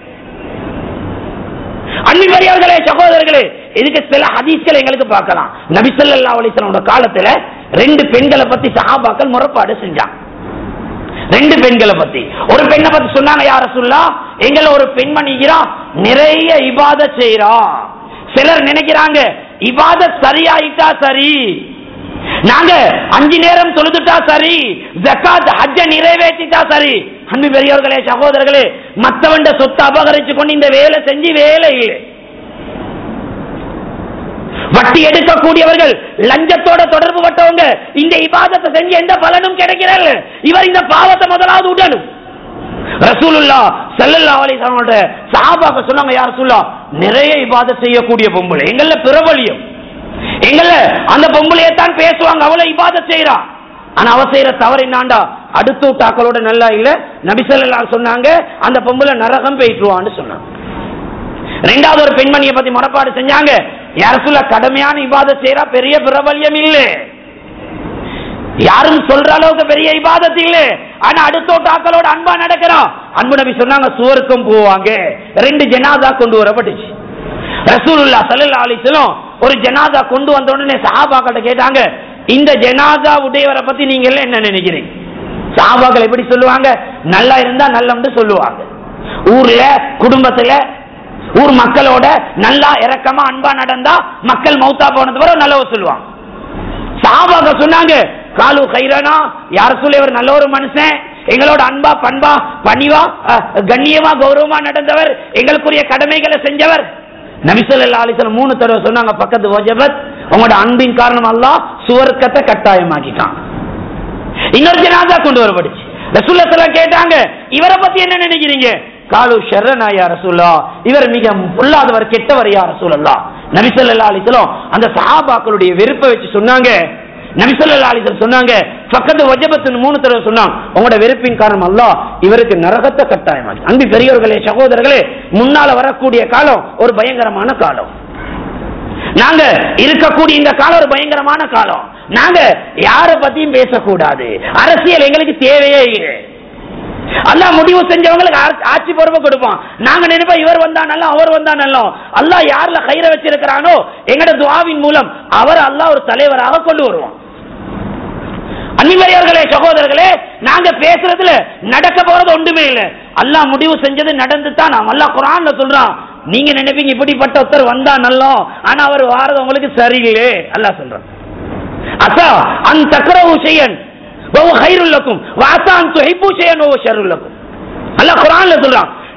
அன்பின்மரியவர்களே, சகோதரர்களே, இதுக்கு சில ஹதீஸ்களை எங்களுக்கு பார்க்கலாம். நபி ஸல்லல்லாஹு அலைஹி வஸல்லம் காலத்துல ரெண்டு பெண்களை பத்தி சஹாபாக்கள் முறைப்பாடு செஞ்சாங்க. ரெண்டு பெண்களை பத்தி, ஒரு பெண்ணை பத்தி சொன்னாங்க, யா ரசூலுல்லாஹ், எங்களை ஒரு பெண்மணிக்கிறா நிறைய இபாதத் செய்றா. சிலர் நினைக்கிறாங்க இபாதத் சரியாயிட்டா சரி, நாங்க அஞ்சு நேரம் தொழுதுட்டா சரி, ஜகாத் ஹஜ்ஜ நிறைவேற்றிட்டா சரி. அன்பு பெரியவர்களே, சகோதரர்களே, மத்தவண்ட சொத்தை அபகரிச்சு கொண்டு இந்த வேலை செஞ்சு வேலை இல்லை. வட்டி எடுக்கக்கூடியவர்கள், லஞ்சத்தோட தொடர்பு பட்டவங்க இந்த இபாதத்தை செஞ்சு எந்த பலனும் கிடைக்கிறது. இவர் இந்த பாவத்தை முதலாவது உடனும். ரசூலுல்லாஹ் ஸல்லல்லாஹு அலைஹி வஸல்லம் சஹாபாக்கள் சொன்னாங்க, யா ரசூலுல்லாஹ், நிறைய இபாதத் செய்யக்கூடிய பொம்பளை எங்கள பிரபலியம், எங்கள அந்த பொம்பளையை தான் பேசுவாங்க, அவ்வளவு இபாதத் செய்யறா. ஆனா அவ செய்யற தவறு என்னாண்டா, அடுத்த தாக்களோட நல்லா இல்ல. நபி ஸல்லல்லாஹு அலைஹி சொன்னாங்க, அந்த பொம்பளை நரகம் போயிட்டுருவான்னு சொன்னாங்க. ரெண்டாவது ஒரு பெண்மணியை பத்தி முறைப்பாடு செஞ்சாங்க, யா ரசூலுல்லாஹ், கடமையான இபாதத் செய்யறா, பெரிய பிரபல்யம் இல்ல, யாரும் சொல்ற அளவுக்கு பெரிய இபாதத் இல்ல, ஆனா அடுத்த தாக்களோட அன்பா நடக்கிறா. அன்பு நபி சொன்னாங்க, சுவர்க்கம் போவாங்க. ரெண்டு ஜனாதா கொண்டு வரப்பட்டுச்சு. ரசூலுல்லாஹ் ஸல்லல்லாஹு அலைஹி வஸல்லம் ஒரு ஜனாதா கொண்டு வந்த உடனே சஹாபாக்கள் கேட்டாங்க, இந்த ஜனாதா உடையவரை பத்தி நீங்க எல்லாம் என்ன நினைக்கிறீங்க? சஹாபாக்கள் எப்படி சொல்லுவாங்க? நல்லா இருந்தா நல்லம்னு சொல்லுவாங்க. ஊர்ல குடும்பத்துல ஊர் மக்களோட நல்லா இரக்கமா அன்பா நடந்தா மக்கள் மௌத்தா போனது வரை நல்லவ சொல்லுவாங்க. சஹாபாக்கள் சொன்னாங்க, காலு கைரனா, யார சொல்லியவர் நல்ல ஒரு மனுஷன், எங்களோட அன்பா பண்பா பணிவா கண்ணியமா கௌரவமா நடந்தவர், எங்களுக்குரிய கடமைகளை செஞ்சவர். நபி ஸல்லல்லாஹு அலைஹி வஸல்லம் மூணு தடவை சொன்னாங்க, பக்கத்து வஜபத், உங்களோட அன்பின் காரணம் அல்லாஹ் சுவர்க்கத்தை கட்டாயமாக்கிட்டான். இன்னொரு ஜனாதா கொண்டு வரப்பட்டுச்சு. ரசூலுல்லாஹி ஸல்லல்லாஹு அலைஹி வஸல்லம் கேட்டாங்க, இவரை பத்தி என்ன நினைக்கிறீங்க? காலு ஷர்ரனா யா ரசூலுல்லாஹ், இவர் மிக பொல்லாதவர், கெட்டவர் யா ரசூலுல்லாஹ். நபி ஸல்லல்லாஹு அலைஹி வஸல்லம் அந்த சஹாபாக்களுடைய வெறுப்பை வச்சு சொன்னாங்க. நபி ஸல்லல்லாஹு அலைஹி வஸல்லம் சொன்னாங்க, ஃபக்கத் வஜபத்னு மூணு தடவை சொன்னாங்க, உங்களோட வெறுப்பின் காரணம் அல்லாஹ் இவருக்கு நரகத்தை கட்டாயமாக்கி. அன்பு பெரியவர்களே, சகோதரர்களே, முன்னால வரக்கூடிய காலம் ஒரு பயங்கரமான காலம். நாங்க இருக்கக்கூடிய இந்த காலம் ஒரு பயங்கரமான காலம். நாங்க யார பத்தியும் பேசக்கூடாது, அரசியல் எங்களுக்கு தேவையே இல்லை. அல்லாஹ் முடிவு செஞ்சவங்களுக்கு ஆட்சி பொறுப்பு கொடுப்பான். நாங்க நினைப்போம் இவர் வந்தா நல்லா, அவர் வந்தா நல்லா. அல்லாஹ் யாருல கைர வச்சிருக்கிறானோ எங்கட துஆவின் மூலம் அவர் அல்லாஹ் ஒரு தலைவராக கொண்டு வருவான். அன்பிற்குரியவர்களே, சகோதரர்களே, நாங்க பேசுறதுல நடக்க போறது ஒன்றுமே இல்லை. அல்லாஹ் முடிவு செஞ்சது நடந்து தான். அல்லாஹ் குர்ஆன்ல சொல்றான், நீங்க நினைப்பீங்க இப்படிப்பட்ட ஒருத்தர் வந்தா நல்லா, ஆனா அவர் வாரது உங்களுக்கு சரியில்லை. அல்லாஹ் சொல்றான், அஸா அன் தக்ரஹு ஷைஅன் வஹுவ கைருல் லக்கும் வஅஸா அன் துஹிப்பு ஷைஅன் வஹுவ ஷர்ருல் லக்கும். அல்லாஹ் குர்ஆன்ல சொல்றான்,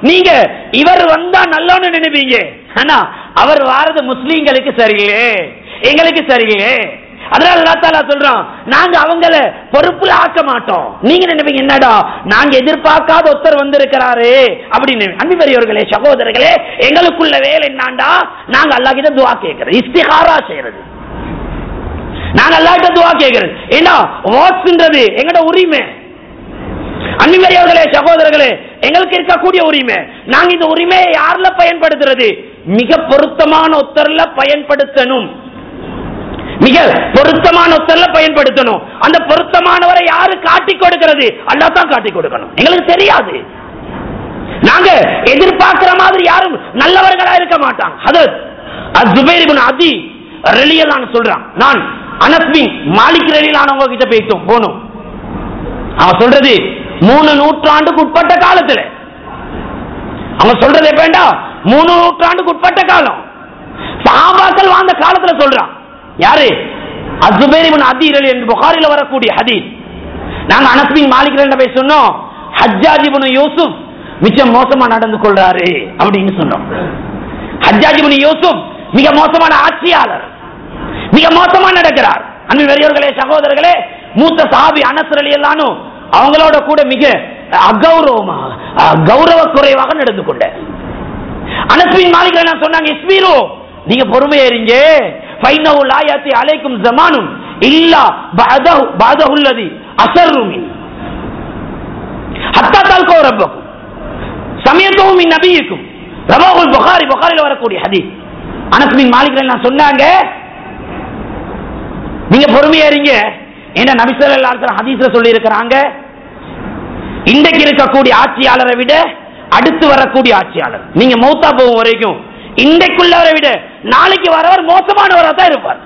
நீங்க இவர் வந்தா நல்லோன்னு நினைப்பீங்க, ஆனா அவர் வாரது முஸ்லீம்களுக்கு சரியில்லை, எங்களுக்கு சரியில்லை. அதனால அல்லாஹ் தஆலா சொல்றான், நாங்க அவங்கள பொறுப்புல ஆக்க மாட்டோம். நீங்க நினைப்பீங்க என்னடா நாங்க எதிர்பார்க்காத ஒருத்தர் வந்திருக்கிறாரு அப்படின்னு. அன்புக்குரியவர்களே, சகோதரர்களே, எங்களுக்குள்ள வேலை என்னண்டா, நாங்க அல்லாஹ் கிட்ட துஆ கேட்கிறது, இஸ்திகாரா செய்யறது. நாங்க அல்லாஹ் கிட்ட துஆ கேட்கிறது. ஏன்னா வாட்ஸ்ன்றது எங்கட உரிமை. அன்புக்குரியவர்களே, சகோதரர்களே, எங்களுக்கு இருக்கக்கூடிய உரிமை. நாங்க இந்த உரிமையை யாருல பயன்படுத்துறது? மிக பொருத்தமான ஒருத்தர்ல பயன்படுத்தணும். மிக பொருத்தமான ஒருத்தர்ல பயன்படுத்தணும். அந்த பொருத்தமானவரை யாரு காட்டி கொடுக்கிறது? அல்லாஹ் தான் காட்டி கொடுக்கணும். எங்களுக்கு தெரியாது. நாங்க எதிர்பார்க்கிற மாதிரி யாரும் நல்லவர்களா இருக்க மாட்டாங்க. ஹதரத் அஸ்-ஸுபைர் இப்னு அதி ரலியல்லாஹு அன்ஹு சொல்றான், நான் அனஸ் பின் மாலிக் ரலியல்லாஹு அன்ஹு கிட்ட போய்ட்டோம் போனோம். அவன் சொல்றது மூணு நூற்றாண்டுக்கு உட்பட்ட காலத்துல, அவன் சொல்றது எப்படா மூணு நூற்றாண்டுக்கு உட்பட்ட காலம், சஹாபாக்கள் வாழ்ந்த காலத்துல சொல்றான். யாரு? அஸ்-ஸுபைர் இப்னு அதி ரலியல்லாஹு அன்ஹு, புகாரில வரக்கூடிய ஹதீஸ். நாங்க அனஸ் பின் மாலிக் ரலியல்லாஹு அன்ஹு சொன்னோம், ஹஜ்ஜாஜ் இப்னு யூசுப் மிச்சம் மோசமா நடந்து கொள்றாரு அப்படின்னு சொன்னோம். ஹஜ்ஜாஜ் இப்னு யூசுப் மிக மோசமான ஆட்சியாளர், மிக மோசமா நடக்கிறார். அன்பு பெரியவர்களே, சகோதரர்களே, மூத்த சஹாபி அனஸ் ரலியல்லாஹு அன்ஹு அவங்களோட கூட மிக அகௌரவமாக கௌரவ குறைவாக நடந்து கொண்ட அனஸ் பின் மாலிக் ரலியல்லாஹு சொன்னாங்க, இஸ்மீரு, நீங்க பொறுமையா இருங்க, ஃபைனஹு லா யாத்தி அலைக்கும் ஸமானுன் இல்லா பஅதஹு பஅதஹு அல்லதி அஸர்ரு மின் ஹத்தா தல்கூ ரப்பக்கும் சமயத்துஹு மின் நபியிக்கும். ரவாஹுல் புகாரி, புகாரில வரக்கூடிய ஹதீஸ். அனஸ் பின் மாலிக் ரலியல்லாஹு சொன்னாங்க, நீங்க பொறுமையா இருங்க. ஏன்னா நபி ஸல்லல்லாஹு அலைஹி வஸல்லம் ஹதீஸ்ல சொல்லி இருக்கிறாங்க, இன்றைக்கு இருக்கக்கூடிய ஆட்சியாளரை விட அடுத்து வரக்கூடிய ஆட்சியாளர், நீங்க மௌத்தா போகும் வரைக்கும் இன்றைக்குள்ளவரை விட நாளைக்கு வரவர் மோசமானவராக தான் இருப்பார்.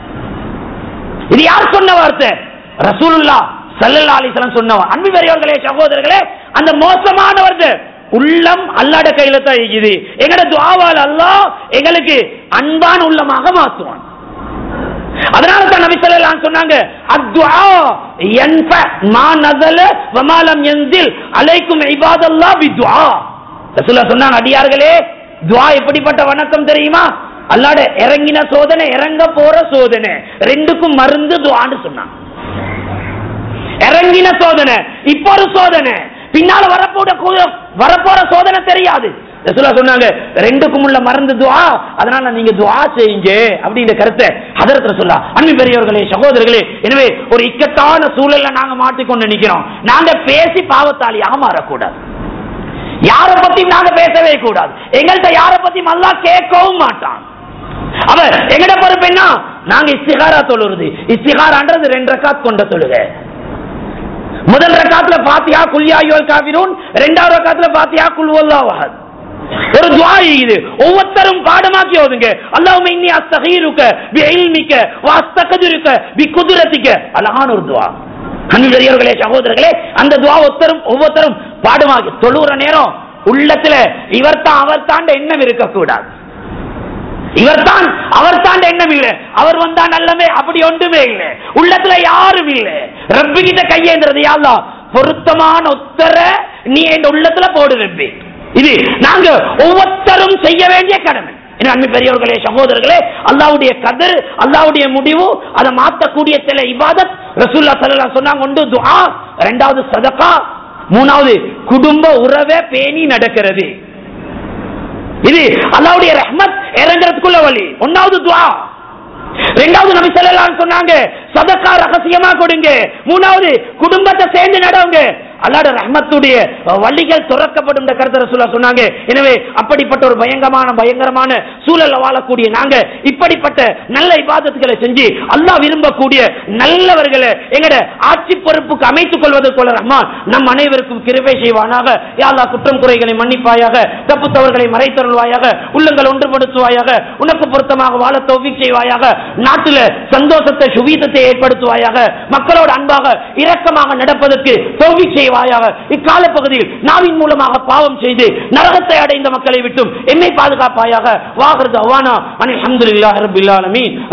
இது யார் சொன்ன வார்த்தை? ரசூலுல்லாஹ் ஸல்லல்லாஹு அலைஹி வஸல்லம் சொன்னவர். அன்பு பெரியவர்களே, சகோதரர்களே, அந்த மோசமானவர் உள்ளம் அல்லாஹ்வுடைய கையில தான் இருக்குது. எங்கட துஆவால் அல்லாஹ் எங்களுக்கு அன்பான உள்ளமாக மாற்றுவான். அதனால தான் நபி ஸல்லல்லாஹு அலைஹி சொன்னாங்க, அத்ஆ யன்ஃப மா நஸல வ மா லம் யன்ஸில் அலைக்கும் இபாதல்லாஹ் பிதுஆ. ரசூலுல்லாஹ் சொன்னாங்க, அடியார்களே, துஆ எப்படிப்பட்ட வணக்கம் தெரியுமா? அல்லாஹ்வுடைய இறங்கின சோதனை, இறங்க போற சோதனை, ரெண்டுக்கும் மருந்து துஆன்னு சொன்னாங்க. இறங்கின சோதனை, இப்போ ஒரு சோதனை, பின்னால வரப்போற வரப்போற சோதனை தெரியாது. ரசூலுல்லாஹ் சொன்னாங்க, ரெண்டுக்கும் உள்ள மருந்து துஆ, அதனால நீங்க துஆ செய்யுங்க அப்படிங்கிற கருத்தை ஹதரத் ரசூலுல்லாஹ். அன்பு பெரியவர்களே, சகோதரர்களே, எனவே ஒரு இக்கட்டான சூழல்ல நாங்க மாட்டிக்கொண்டு நிக்கிறோம். நாங்க பேசி பாவத்தாளியாக மாறக்கூடாது. யாரை பத்தி நாங்க பேசவே கூடாது. எங்கள்கிட்ட யாரை பத்தி அல்லாஹ் கேட்கவும் மாட்டான். அவ எங்கட பொறுப்பு என்ன? நாங்க இஸ்திகாரா தொழுறது. இஸ்திகாரான்றது ரெண்டு ரக்காத் கொண்ட தொழுகை. முதல் ரக்காத்துல ஃபாத்திஹா குல் யா அய்யுல் காஃபிரூன், இரண்டாவது ரக்காத்துல ஃபாத்திஹா குல் ஹுவல்லாஹு அஹத். ஒரு துஆ இது, ஒவ்வொருத்தரும் பாடமாக்கி ஓதுங்க. அல்லாஹும்ம இன்னி அஸ்தகீருக பிஇல்மிக வ அஸ்தக்திருக பிகுத்ரதிக. அழகான ஒரு துஆ. அன்புக்குரியவர்களே, சகோதரர்களே, அந்த துஆ ஒவ்வொருத்தரும் ஒவ்வொருத்தரும் பாடமாக்கி தொழுற நேரம் உள்ளத்துல இவர் தான் அவர் தான் எண்ணம் இருக்க கூடாது. இவர் தான் அவர் தான் எண்ணம் இல்லை, அவர் வந்தா நல்லமே, அப்படி ஒன்றுமே இல்லை. உள்ளத்துல யாரும் இல்லை. ரப்பி கிட்ட கையேந்திரது, யா அல்லாஹ் பொருத்தமான உத்தர நீ என் உள்ளத்துல போடு ரப்பி. இது நாங்க ஒவ்வொருத்தரும் செய்ய வேண்டிய கடமை. அன்பு பெரியவர்களே, சகோதரர்களே, அல்லாஹ்வுடைய கதர், அல்லாஹ்வுடைய முடிவு, அதை மாற்றக்கூடிய சில இபாதத் ரசூலுல்லாஹ் ஸல்லல்லாஹு அலைஹி சொன்னாங்க. ஒன்று துஆ, இரண்டாவது சதகா, மூணாவது குடும்ப உறவை பேணி நடக்கிறது. இது அல்லாஹ்வுடைய ரஹ்மத் இறங்குறதுக்குள்ள வழி. ஒன்னாவது துஆ, இரண்டாவது நபி ஸல்லல்லாஹு அலைஹி சொன்னாங்க சதகா ரகசியமா கொடுங்க, மூணாவது குடும்பத்தை சேர்ந்து நடவுங்க, அல்லாஹ்வுடைய ரஹ்மத்துடைய வழிகள் திறக்கப்படும் கருத்து ரசூலுல்லாஹ் சொன்னாங்க. எனவே அப்படிப்பட்ட ஒரு பயங்கரமான பயங்கரமான சூழல்ல வாழக்கூடிய நாங்க இப்படிப்பட்ட நல்ல இபாதத்துகளை செஞ்சு அல்லாஹ் விரும்பக்கூடிய நல்லவர்களை எங்கட ஆட்சி பொறுப்புக்கு அமைத்துக் கொள்வதற்கு ரஹ்மான் நம் அனைவருக்கும் கிருபை செய்வானாக. யா அல்லாஹ் குற்றம் குறைகளை மன்னிப்பாயாக, தப்பு தவறுகளை மறைத்தருள்வாயாக, உள்ளங்கள் ஒன்றுபடுத்துவாயாக, உனக்கு பொருத்தமாக வாழ தௌஃபீக் செய்வாயாக, நாட்டில் சந்தோஷத்தை சுவீதத்தை ஏற்படுத்துவாயாக, மக்களோடு அன்பாக இரக்கமாக நடப்பதற்கு தௌஃபீக் செய்வாயாக. இக்கால பகுதியில் நாவின் மூலமாக பாவம் செய்து நரகத்தை அடைந்த மக்களை விட்டும் எம்மை பாதுகாப்பாயாக. வாஹிர் தஅவானா அல்ஹம்துலில்லாஹி ரப்பில் ஆலமீன்.